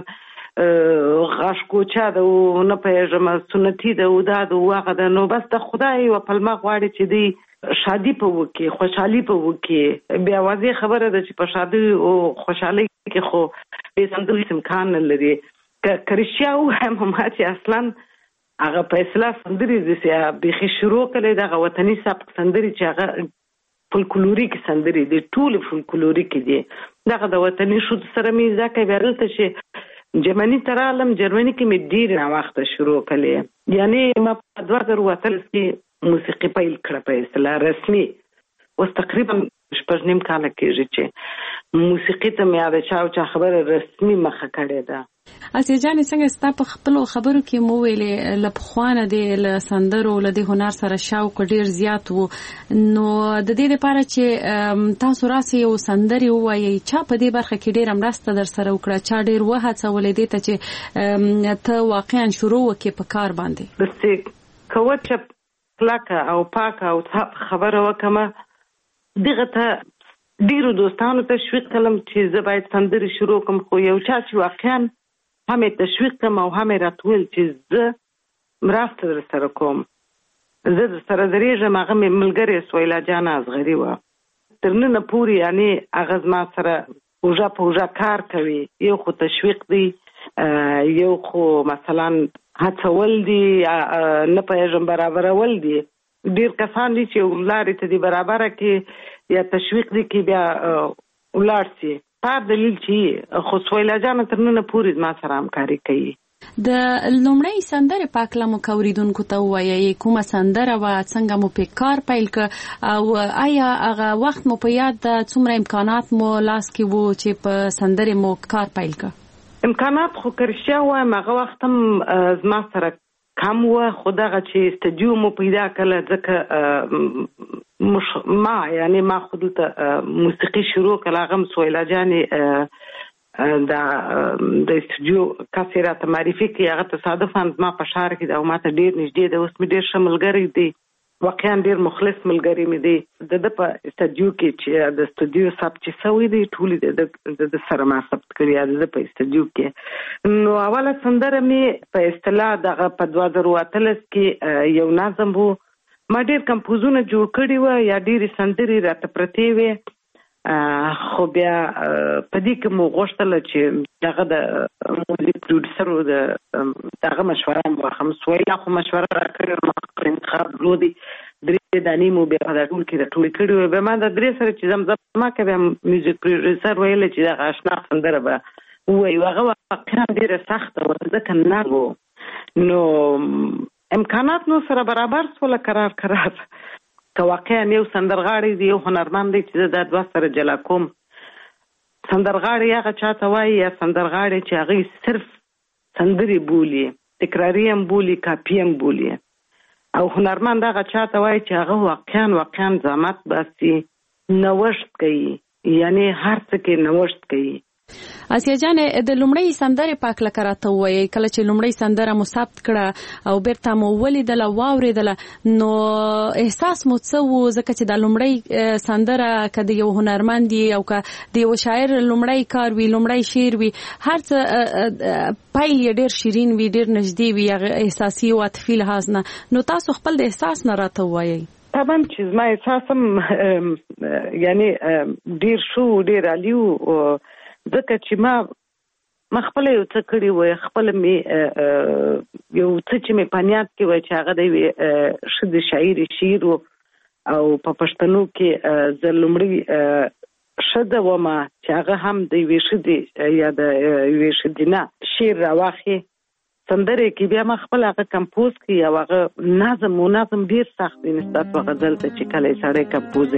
غاشکوچا ده او نه پوهېږم سنتي ده او دا ده او هغه ده. نو بس د خدای یوه پلمه غواړي چې دوی شادي په وکړي، خوشحالي په وکړي. بیا واضح خبره ده چې په شادي او خوشحالۍ کې خو بې سندرو هېڅ امکان نه لري. که رښتیا ووایم ما چې اصلا هغه په اصطلاح سندرې داسې بیخي شروع کړی دغه وطني سبک سندرې چې هغه فولکلوریک سندرې دي، ټولې فولکلوریک دي. دغه د وطني ښځو سره مې زده کړی. بیا دلته چې جرمني ته رالم، جرمني کې مې ډېر ناوخته شروع کړې، یعنې ما په 2018 کې موسیقي پیل کړه په اصطلاح رسمي. اوس تقریبا 6 کاله کېږي چې موسیقي ته مې د چا خبره رسمي مخه کړې ده. اسیا جانې څنګه ستا په خپلو خبرو کې مو ویلې له پخوانه دې له سندرو له دې هنر سره شوق ډېر زیات و، نو د دې لپاره چې تاسو راسئ یو سندرې ووایئ، چا په دې برخه کې ډېره مرسته در سره وکړه؟ چا ډېر وهڅولې دې ته چې ته واقعا شروع وکړې په کار باندې؟ داسې که وچه کلکه او پاکه او خبره وکړمه، دغه ته ډېرو دوستانو تشویق کړم چې زه باید سندرې شروع کړم، خو یو چا چې واقعا هم تشویق کړم او هم راته ویل چې زه مرسته در سره کوم، زه در سره درېږم. هغه مې ملګرې سویلا جان اصغري وه، تر ننه پورې یعنې هغه زما سره اوږه په اوږه کار کوي. یو خو تشویق دی، یو خو مثلا هڅول دي، نه پوهېږم برابرول دي. ډېر کسان دي چې لارې ته دي برابره کې یا تشویق دي کې بیا ولاړ سي، هر دلیل چې خو سویلا جان تر ننه پورې زما سره همکاري کوي. د لومړۍ سندرې په هکله مو که اورېدونکو ته ووایئ کومه سندره وه، څنګه مو پې کار پیل کړ او آیا هغه وخت مو په یاد ده څومره امکانات مو لاس کې وو چې په سندرې مو کار پیل کړ؟ امکانات خو که رښتیا ووایم هغه وخت هم زما سره کم وه، خو دغه چې استدیو مو پیدا کړله ځکه ما خو دلته موسیقي شروع کړله، هغه هم سویلا جانې د استودیو کس راته معرفي کړي. هغه تصادفاً زما په ښار کې ده او ماته ډېر نږدې ده. اوس مې ډېر ښه ملګری دی، واقعا ډېر مخلص ملګری مې دی. د په استودیو کې چې د استودیو ثبت چې سوی دی ټولې د سره ما ثبت کړي د په استودیو کې. نو اوله سندره مې په اصطلاح دغه په 2018 کې یو نظم و، ما ډېر کمپوزونه جوړ کړي وه یا ډېرې سندرې راته پرتې وې، خو بیا په دې کې مو غوښتله چې دغه د موزیک پروډوسرو دغه مشوره مو واخلم. سویلا خو مشوره راکړې وه، ما انتخاب درلودې، 3 دانې مو بیا په دا ټول کې راټولې کړې وې. بیا ما د 3 سره چې زمزمه کوي، بیا میوزیک پروډوسر ویله چې دغه اشنا سندره به ووایي. هغه واقعا ډېره سخته وه ځکه نر و، نو امکانات نو سره برابر سوله قرار که واقعا یو سندرغاړی دی، یو هنرمند دی چې دا 2 سره جلا کوم. سندرغاړی هغه چاته وایي یا سندرغاړی چې هغه صرف سندرې بولي، تکراري هم بولي، کاپي هم بولي، او هنرمند هغه چاته وایي چې هغه واقعا زحمت باسي، نوښت کوي، یعنی هر څه کې نوښت کوي. اسیا جان د لومړی سندره پاک لکه راته وایي کله چې لومړی سندره مو ثبت کړه او بیرته مو ولیدله واوریدله نو احساس مو څه و ځکه چې د لومړی سندره کده یو هنرمند او که د یو شاعر لومړی کار وی لومړی شعر وی هر څه پایل ډیر شیرین وی ډیر نږدې وی احساسي او عاطفي لحاظ نه نو تاسو خپل د احساس نه راته وایي طبعا چې ما احساسم یعنی ډیر شو ډیر علیو ځکه چې ما خپل یو څه کړی وای خپل می یو څه چې می پنیات کې وای چې هغه د شد شاعر شعر او په پښتنو کې زلمړي شد و ما چې هغه هم د ویشدي یا د ویشدینه شعر راوخی سندره کې بیا ما خپل هغه کمپوز کی او هغه نظم ډیر سخت دی نسبت په غزل ته چې کله سړی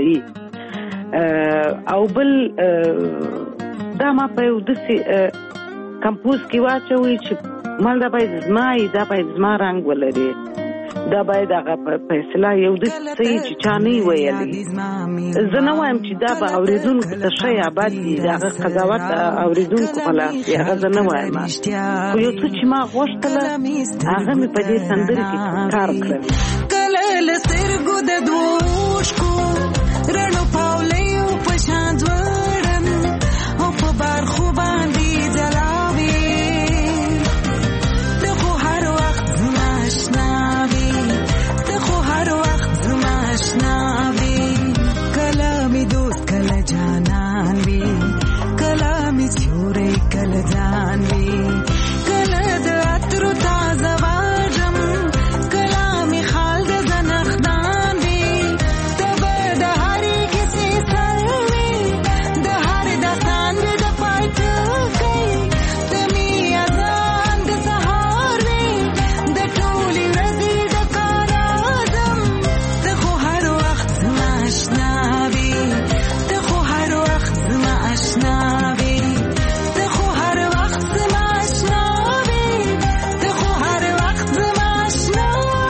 کمپوزي او بل دا ما په یو داسې کمپوز کې واچوي چې مال دا باید زما رنګ ولري دا باید هغه په اصطلاح یو داسې چې چا نه ویلي زه نه وایم چې دا به اورېدونکو ته ښه آباد دي د هغه قضاوت اورېدونکو په لاس کې هغه زه نه وایم خو یو څه چې ما غوښتله هغه مې په دې سندرې کې کار کړی کله له سترګو د دوو اوښکو رڼو پاولیو په شان ځوړم او په برخو باندې ځلاوي ته خو هر وخت زما اشنا وي ته خو هر وخت زما اشنا وي کله مې دوست کله جانان وي کله مې سیوری کله ځان وي کله د عطرو تازه واژم کله مې خال د زنخدان وي ته به د هرې کیسې سر وي د هر داستان مې د پای ټکی ته مې اذان د سهار وي د ټولې ورځې د کار اعظم ته خو هر وخت زما اشنا وي ته خو هر وخت زما اشنا وي ته خو هر وخت زما اشنا وي ته خو هر وخت زما اشنا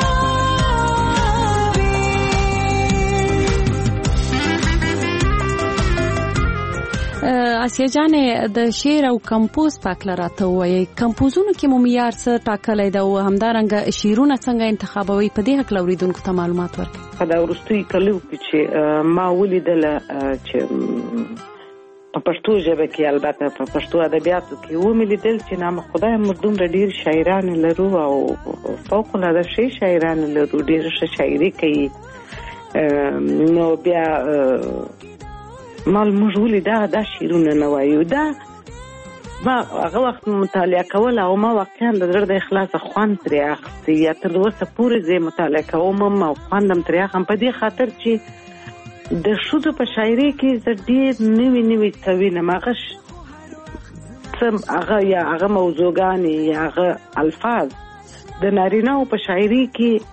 اسیا جان د شعر او کمپوز پاک لراته وایي کمپوزونو کې مو معیار څه ټاکلی دا او همدارنګه شعرونه څنګه انتخابوي په دې حق لوریدونکو ته معلومات ورکړي په دا وروستي کلو کې چې ما ولیدله چې په پښتو ژبه کې البته په پښتو ادبیاتو کې ومې لیدل چې نام خدای موږ دومره ډېر شاعران لرو او فوق العاده ښه شاعران لرو ډېر ښه شاعري کوي نو بیا مال موږ ولې دا شعرونه نه وایو دا ما هغه وخت مطالعه کول او ما واقعا د زړه د اخلاص خوند ترې اخیستی یا تر اوسه پورې زه مطالعه کوم او خوندم ترې اخلم په دې خاطر چې د ښځو په شاعري کې زه ډېر نوي څه وینم هغه یا هغه موضوعګانې یا هغه الفاظ د نارینه‌و په شاعري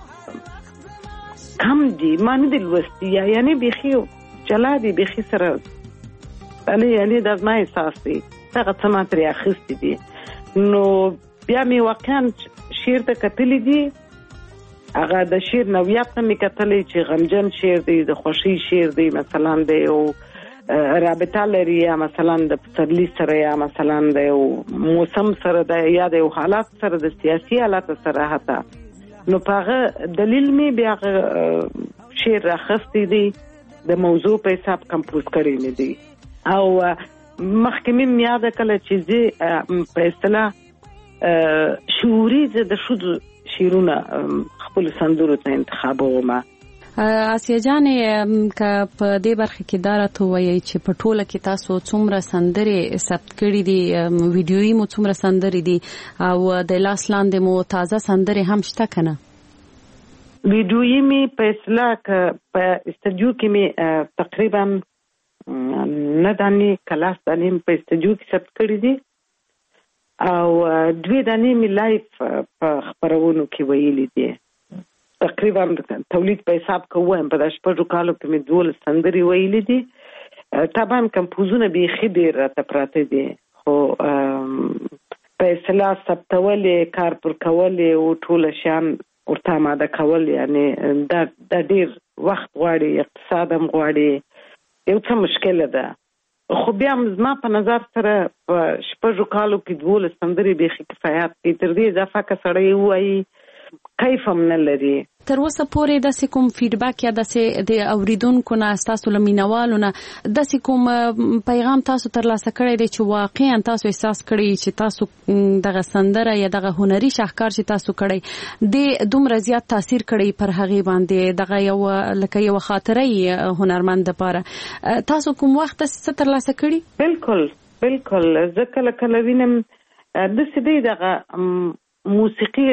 کې کم دي ما نه دي لوستي یعنې بیخي چلا دی بیخی سره یعنی دا زما احساس دی هغه څه ما ترې اخیستي دي نو بیا مې واقعا شعر ته کتلی دي هغه د شعر نوعیت ته مې کتلی چې غمجن شعر دی د خوښۍ شعر دی مثلا د یو رابطه لري یا مثلا د پسرلي سره یا مثلا د یو موسم سره د یا د یو حالات سره د سیاسي حالات سره حتی نو په هغه دلیل مې بیا هغه شعر راخستی دی د موضوع په حساب کمپوز کړی مې دي او مخکې مې یاده کله چې زه په اصطلاح شعوري زه د ښځو شعرونه خپلو سندرو ته انتخابوم اسیا جان که په دې برخه کې دا راته وایي چې په ټوله کې تاسو څومره سندرې ثبت کړي دي ویډیویي مو څومره سندرې دي او د لاس لاندې مو تازه سندرې هم شته که نه ویډیویي مې په اصطلاح په استودیو کې مې تقریبا 9 دانې کلاس دانې په استودیو کې ثبت کړي دي او 2 دانې مې لایف په خپرونو کې ویلي دي تقریبا تولید په حساب کوم په 10 کالو کې مې 12 سندرې ویلي دي طبعا کمپوزونه بیخي ډېر راته پراته دي خو په اصطلاح ثبتولې کار پر کولې او ټول شیان ورته آماده کول یعنی دا ډېر وخت غواړي اقتصاد هم غواړي یو څه مشکله ده خو بیا زما په نظر سره په 6 کالو کې 12 سندرې بیخي کفایت کوي. تر دې اضافه که سړی ووایي کیف هم نه لري. تر اوسه پورې داسې کوم فیډبک یا داسې د اوریدونکو نه ستاسو له مینوالو نه داسې کوم پیغام تاسو ترلاسه کړی دی چې واقعا تاسو احساس کړی چې تاسو دغه سندره یا دغه هنري شاهکار چې تاسو کړی د دومره زیات تاثیر کړی پر هغې باندې دغه یو خاطره هنرمند لپاره تاسو کوم وخت څه ترلاسه کړی؟ بالکل زه کله وینم داسې دی دغه موسیقي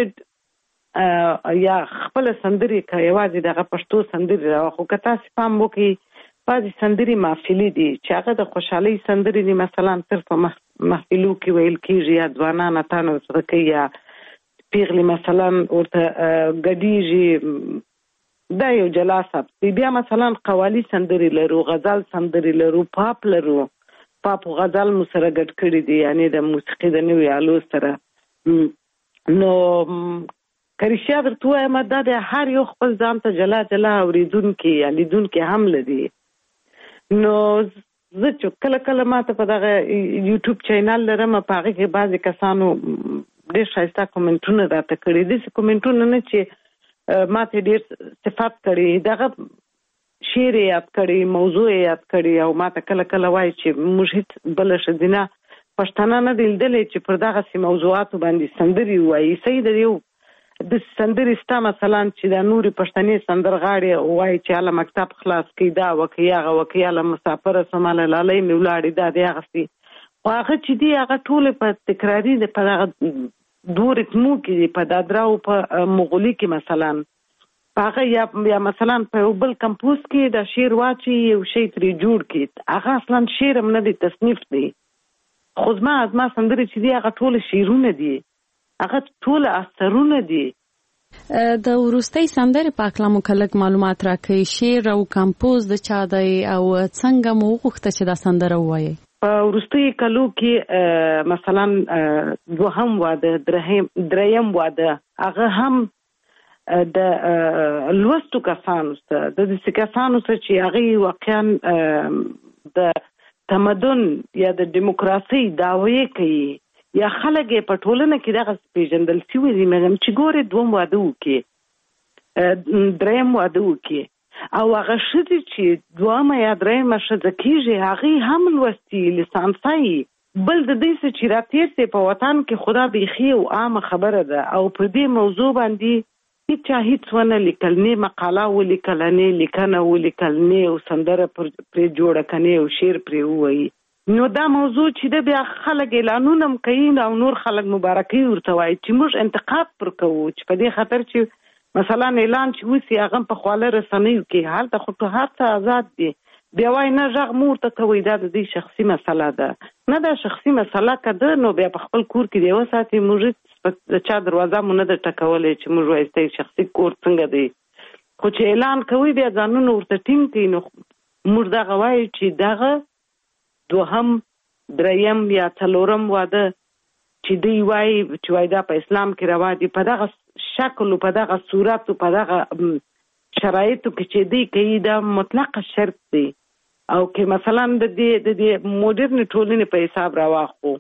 یا خپل سندري که یوازې دغه پښتو سندري راو خو که تاسو پام وکړئ بعضې سندري محفلي دي چې هغه د خوشحالۍ سندري دي، مثلا صرف په محفلو کې ویل کېږي یا ځوانان اتانو ورسره کوي یا پیغلې مثلا ورته ګډېږي، دا یو جلا سبک دی. بیا مثلا قوالي سندري لرو، غزل سندري لرو، پاپ لرو، پاپ او غزل مو سره ګډ کړي دي، یعنی د موسیقي د نوي آلو سره. نو کریشیا درته وایم دا د هر یو خپل ځان ته جلا جلا اوریدونکي یا لیدونکي هم لري. نو زه چې کله ماته په دغه یوټیوب چینل لرم په هغې کې بعضې کسانو ډېر ښایسته کومنټونه راته کړي، داسې کومنټونه نه چې ماته ډېر صفت کړي، دغه شعر یې یاد کړي، موضوع یې یاد کړي، او ماته کله وایي چې موږ هېڅ بله ښځینه پښتانه نه دي لیدلی چې پر دغسې موضوعاتو باندې سندرې ووایي. صحیح ده، یو د سندرې ستا مثلا چې د نورې پښتنې سندرغاړې وایي چې هله مکتب خلاص کړي، دا وکړي هغه وکړي، هله مسافره شوم، هله لالۍ مې ولاړې، دا دی هغسې. خو هغه چې دي هغه ټولې په تکراري د په دغه 2 ریتمو کې دي، په دادراو په مغولي کې مثلا هغه یا مثلا په یو بل کمپوز کې د شعر واچي یو شی ترې جوړ کړي، هغه اصلا شعر هم نه دی، تصنیف دی. خو زما سندرې چې دي هغه ټول شعرونه دي، هغه ټول اثرونه دي. د وروستۍ سندرې په اړه مو کلک معلومات راکړئ، شعر او کمپوز د چا دی او څنګه مو وغوښته چې دا سندره ووایئ؟ په وروستیو کلو کې مثلا 2م واده، 3م واده، هغه هم د لوستو کسانو سره د داسې کسانو سره چې هغوی واقعا د تمدن یا د دیموکراسۍ دعوې کوي یا خلک یې په ټولنه کې دغه پیژندل شوي دي، مګم چې ګورې 2م واده وکړي، 3م واده وکړي، او هغه ښځې چې 2مه یا 3مه ښځه کېږي هغې هم لوستي لیسانسه. بل د دې څه چې راتېر دی په وطن کې خدا بیخي او عامه خبره ده، او په دې موضوع باندې هیچا هیڅ ونه لیکل، نه مقاله ولیکل، نه لیکنه ولیکل، نه او سندره پرې جوړه کنه او شعر پرې ووایي. نو دا موضوع چې د بیا خلک اعلانونه هم کوي او نور خلک مبارکي ورته وایي چې موږ انتقاد پر کوو، چې په دې خاطر چې مثلا اعلان چې وسي هغه په خواله رسنیو کې هلته خو ته هر څه آزاد دي، بیا وایي نه غږ مو ورته کوئ، دا د دې شخصي مسله ده. نه دا شخصي مسله که ده نو بیا په خپل کور کې دی وساتئ، موږ د چا دروازه مو نه ده ټکولی چې موږ وایي ستاسو شخصي کور څنګه دی، خو چې اعلان کوي بیا ځانونه ورته ټینګ کړي. نو موږ دغه وایو چې دغه 2م 3م یا 4م واده چې دی وایي چې وایي دا په اسلام کې روا دي، په دغه شکل او په دغه صورت او په دغه شرایطو کې چې دی کوي دا مطلق شرط دی، او که مثلا د دې موډرن ټولنې په حساب راواخو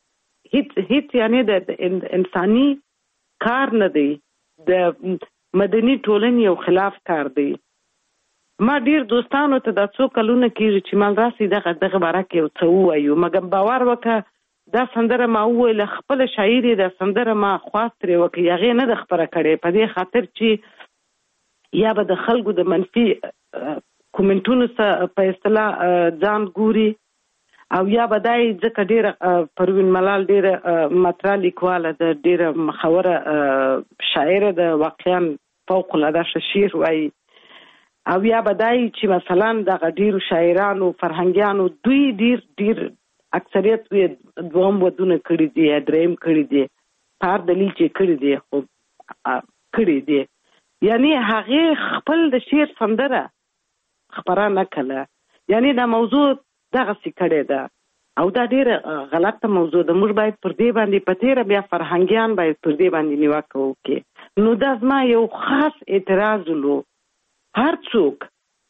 هیڅ یعنی د انساني کار نه دی، د مدني ټولنې یو خلاف کار دی. ما ډیر دوستانو ته دا څو کلونه کېږي چې مال راسي دغه باره کې یو څه ووایو، مګر باور وکړه دا سندره ما وویله، خپله شاعر یې دا سندره ما خواست ترې وکړي، هغې نه ده خپره کړې، په دې خاطر چې یا به د خلکو د منفي کومنټونو څخه په اصطلاح ځان ګوري، او یا به دا یې ځکه ډېره پروین ملال ډېره مطرح لیکواله ده، ډېره مخوره شاعره ده، واقعا فوق العاده ښه شعر وایي، او یا به دا یې چې مثلا دغه ډېرو شاعرانو فرهنګیانو دوی ډېر اکثریت یې 2م ودونه کړي دي یا 3م کړي دي، په هر دلیل چې کړي دي خو کړي دي، یعنی هغې خپل د شعر سندره خپره نه کړله، یعنی دا موضوع دغسې کړې ده او دا ډېره غلطه موضوع ده. موږ باید پر دې باندې په تېره بیا فرهنګیان باید پر دې باندې نیوکه وکړي. نو دا زما یو خاص اعتراض ولو، هر څوک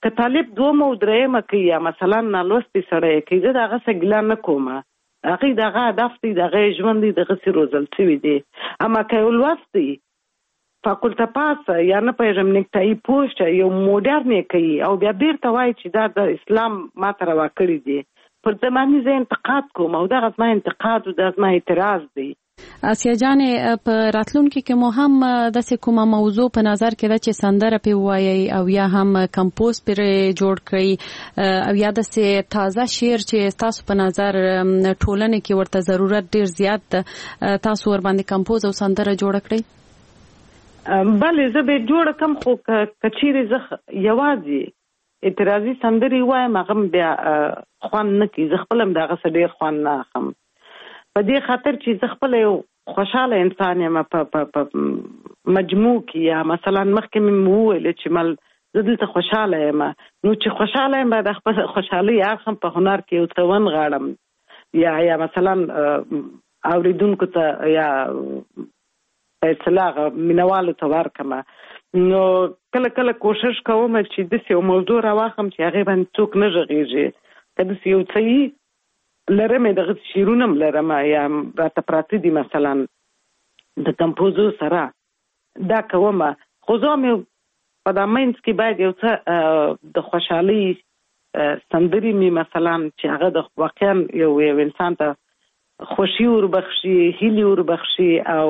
که طالب دومه او درېیمه کوي یا مثلا نالوستي سړی کوي زه د هغه څه ګیله نه کوم. هغوی د هغه هدف دی، د هغه ژوند دی، دغسې روزل شوي دي. اما که یو لوست دی فاکولته پاس یا نه پوهېږم نیکټایي پوسټ یو موډرن یې کوي او بیا بیرته وایي چې دا د اسلام ماته روا کړي دي، پر زمانې زه انتقاد کوم او دغه زما انتقاد او دا زما اعتراض دی. آسیا جانې په راتلونکي کې مو هم داسې کومه موضوع په نظر کې ده چې سندره پې ووایئ او یا هم کمپوز پرې جوړ کړئ او یا داسې تازه شعر چې ستاسو په نظر ټولنې کې ورته ضرورت ډېر زیات ده تاسو ورباندې کمپوز او سندره جوړه کړئ؟ بلې زه به جوړه کم، خو که چیرې زه یوازې اعتراضي سندرې ووایم هغه بیا خوند نه کوي. زه خپله هم د هغه څه ډېر خوند نه اخلم په دې خاطر چې زه خپله یو خوشحاله انسان یم په مجموع کې، یا مثلا مخکې مې وویل چې زه دلته خوشحاله یم، نو چې خوشحاله یم باید د خپل خوشحالۍ اړخ هم په هنر کې یو څه ونغاړم یا مثلا اورېدونکو ته یا په اصطلاح مینوالو ته ورکړم. نو کله کله کوشش کوم چې داسې یو موضوع راواخلم چې هغې باندې څوک نه غږېږي، که داسې یو څه لرم دغه شعرونه هم لرم یا راته پراته دي مثلا د کمپوزو سره دا کوم، خو زه هم په دا منځ کې باید یو څه د خوشحالۍ سندرې مې مثلا چې هغه د واقعا یو انسان ته خوشي وربخشي، هیلې وربخشي او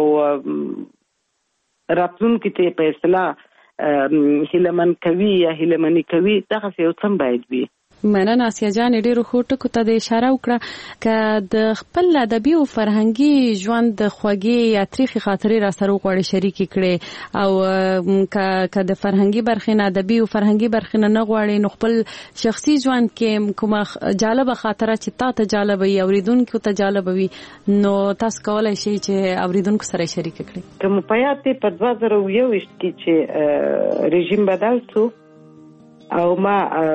راتلونکي ته په اصطلاح هیلهمن کوي یا هیلهمني کوي، دغسې یو څه باید وي. مننه آسیا جانې، ډېرو ښو ټکو ته د اشاره وکړه. که د خپل ادبي او فرهنګي ژوند د خوږې یا تریخې خاطرې را سره وغواړې شریکې کړې او که د فرهنګي برخې نه ادبي او فرهنګي برخې نه غواړې، نو خپل شخصي ژوند کې کومه جالبه خاطره چې تا ته جالبه وي اورېدونکو ته جالبه وي، نو تاسو کولی شئ چې اورېدونکو سره شریکه کړئ. که مو په یاد دی په 2021 کې چې رژیم بدل شو او ما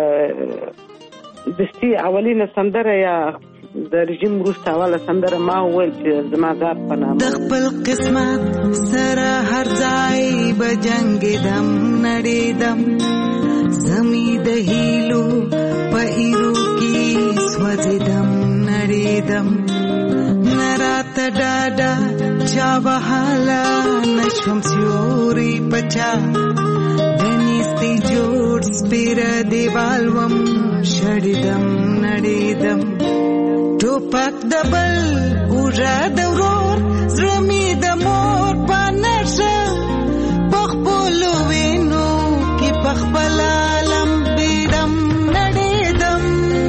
دستي اولینه سندره یا د رژیم وروسته اوله سندره ما وویل چې زما ذات په نامه د خپل قسمت سره هر ځای به جنګېدم نړېدم، زمي د هیلو په ایرو کې سوځېدم نړېدم، نه راته ډاډه چا بهاله نشوم سیوري پچا دنیستی جوړ سپیره دیوال وم شړېدم نړېدم، ټوپک د بل اوږه د ورور زړه مې د مور په نشه په خپلو وینو کې په خپله لمبېدم نړېدم،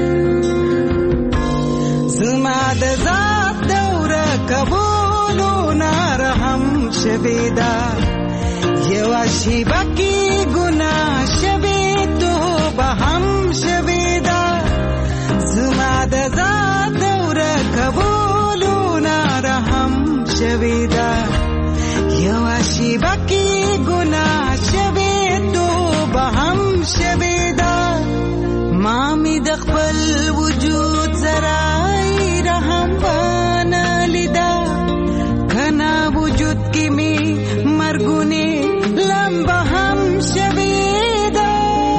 زما د ذات دوره کولو نارهم شوې ده، یوه شیبه کې ګناه شوې توبه هم شوې ده، زما د ذات دوره کولو نارهم شوې ده، یوه شیبه کې ګناه شوې توبه هم شوې ده، ما مې د خپل وجود ذرای رحم ونه لیده، کنا وجود کې مې مرګونې لمبه هم شوې ده.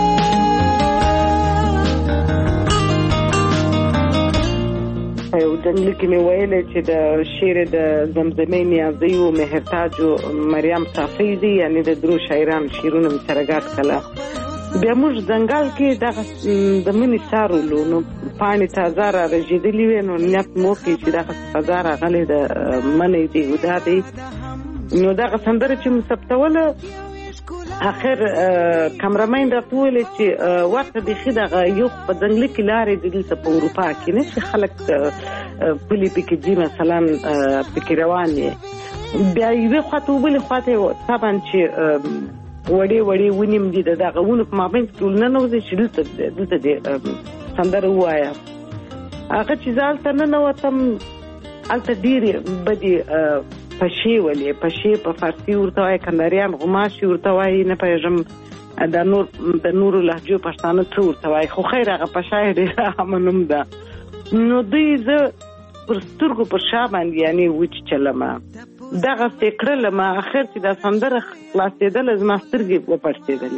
یو جنګل کې مې ویلې چې د شعر د زمزمې نیازۍ و مهرتاج و مریم صافی دي، یعنې د درو شاعرانو شعرونه مې سره ګډ کړه. بیا موږ ځنګل کې دغه د مني څارلو، نو پاڼې تازه را رژېدلې وې، نو نیت مو وکړي چې دغه فضا راغلی د منی دی او دا دی، نو دغه سندره چې مو ثبتوله اخر کمرمین راته وویلې چې ورته بیخي دغه یو په ځنګله کې لارې دي دلته په اروپا کې نه چې خلک پلي پکې ځي مثلا پکې روان یې، بیا یوې خواته وبلې خواته طبعا چې وړې وړې ونې دي د دغه ونو په مابین کې ټول ننوځي چې دلته دې سندره ووایه. هغه چې زه هلته ننوتم هلته ډېرې بدې پشې ولې، پشې په فارسي ورته وایي، کنداریان غوماشي ورته وایي، نه پوهېږم د نورو لهجو پښتانه څه ورته وایي، خو خیر هغه پشه یې ډېره عامه نوم ده. نو دوی زه پر سترګو پر شا باندې یعنې وچیچلمه، دغسې کړلمه، اخر چې دا سندره خلاصېدله زما سترګې وپړسېدلې،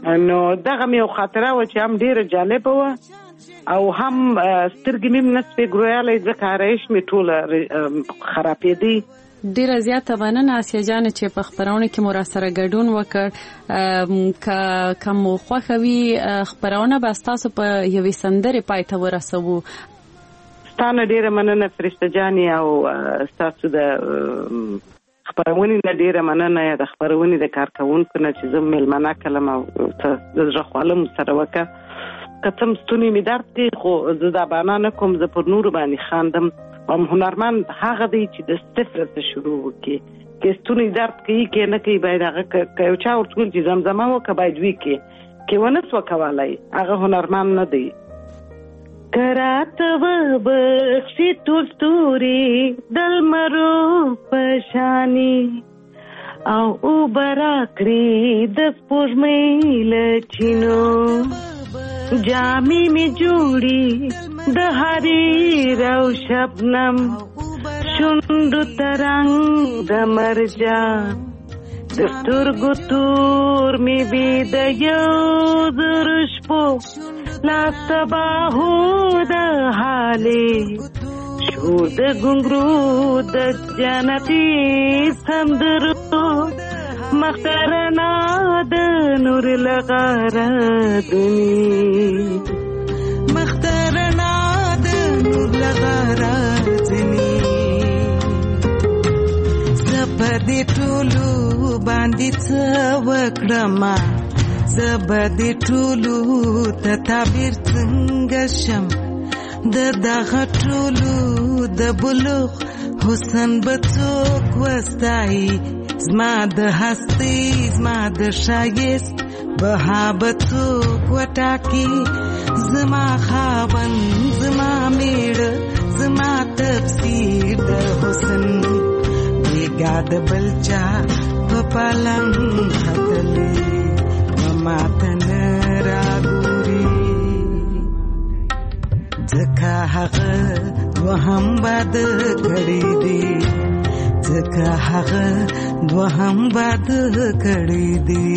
نو دغه مې یو خاطره وه چې هم ډېره جالبه وه او هم سترګې مې نصفې ګرویالی ځکه آرایش مې ټوله خرابېدی. ډیره زیاته مننه آسیا جان چې په خبرونه کې مو را سره ګډون وکړ. که مو خوښه وي خبرونه به ستاسو په یوې سندرې پای ته ورسوو. ستانه ډیره مننه فرشته جانې او ستاسو د خبرونې نه ډیره مننه یا د خبرونې د کارکوونکو نه چې زه میلمانه کړم او د زړه خواله مو سره وکړه. که څه هم ستونی مې درد دی خو زه دا بهانه نه کوم، زه پر نورو باندې خاندم. هنرمند هغه دی چې د صفر څخه شروع وکړي. که ستونی درد کوي که نه کوي باید هغه که یو چا ورته ویل چې زمزمه وکړه باید وی کې که ونه سوه کولی هغه هنرمند نه دی. که راته وبخښي ټول ستوري د لمرو په شانې او اوبه راکړي د سپوږمۍ له چینو، جامې مې جوړي د حریر او شبنم، شونډو ته رنګ د مرجان، د سترګو تور مې وي د یو زرو شپو، لاس تباهو د حالې شور د ګونګرو د جنتي سندرو، مخترنا د نور لغارتنی، مخترنا د نور لغارتنی، زبر دې ټولو باندې څه وکړمه، زبر دې ټولو ته تعبیر څنګه شم، د دغه ټولو د بلوغ حسن به څوک وستایي، زما د هستۍ زما د ښایست بها به څوک وټاکي، زما خاوند زما میړه زما تفسیر د حسن، بیګا د بل چا په پالنګ ختلې ماته نه راګوري، ځکه هغه دوهم واده کړی دی، ځکه هغه دوهم واده کړی دی.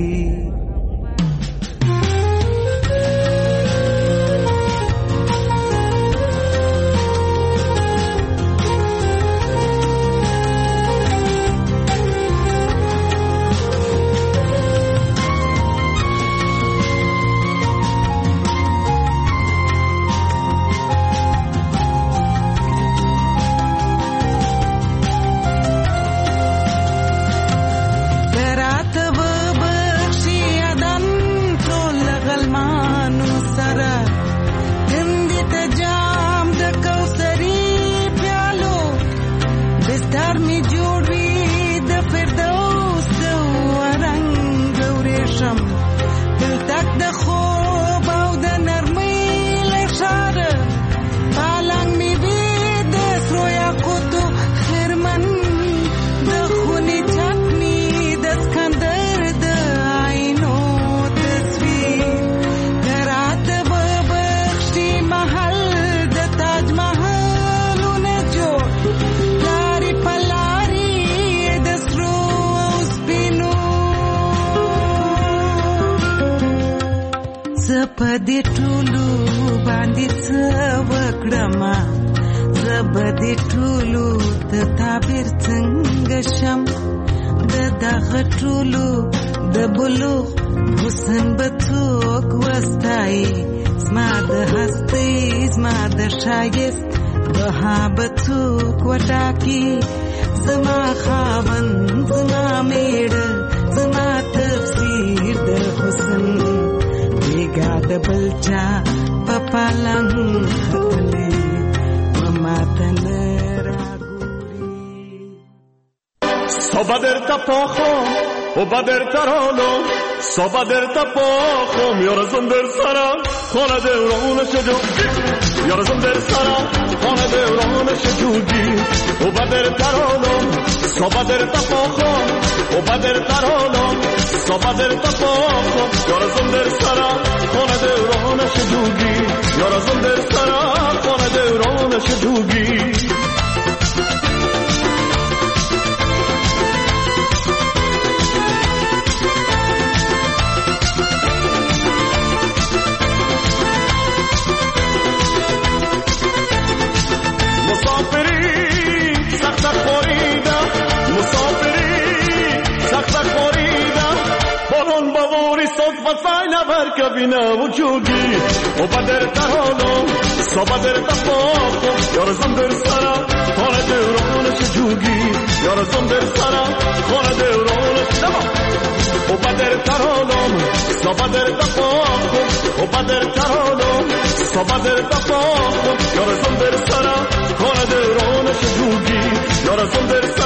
دې ټولو باندې څه وکړمه، زه به دې ټولو ته تعبیر څنګه شم، د دغه ټولو د بلوغ حسن به څوک وستایي، زما د هستۍ زما د ښایست بها به څوک وټاکي، زما خاوند زما میړه زما تفسیر د حسن، بیګا د بل چا په پالنګ ختلې ماته نه راګوري. صبح درته پاخم و با درته رالم، صبح درته پاخم یارزم در سرم خانه دورانش جوگی، یارزم در سرم خانه دورانش جوگی، و با درته رالم صبح درته پاخم و با درته رالم، صبح درته پاخم یارزم در سرم خانه دورانش جوگی، یارزم در سرم خانه دورانش جوگی. kabina wujugi o bader tarolo so bader tapoko yar zandar sara khona devron shugi yar zandar sara khona devron o bader tarolo so bader tapoko o bader tarolo so bader tapoko yar zandar sara khona devron shugi yar zandar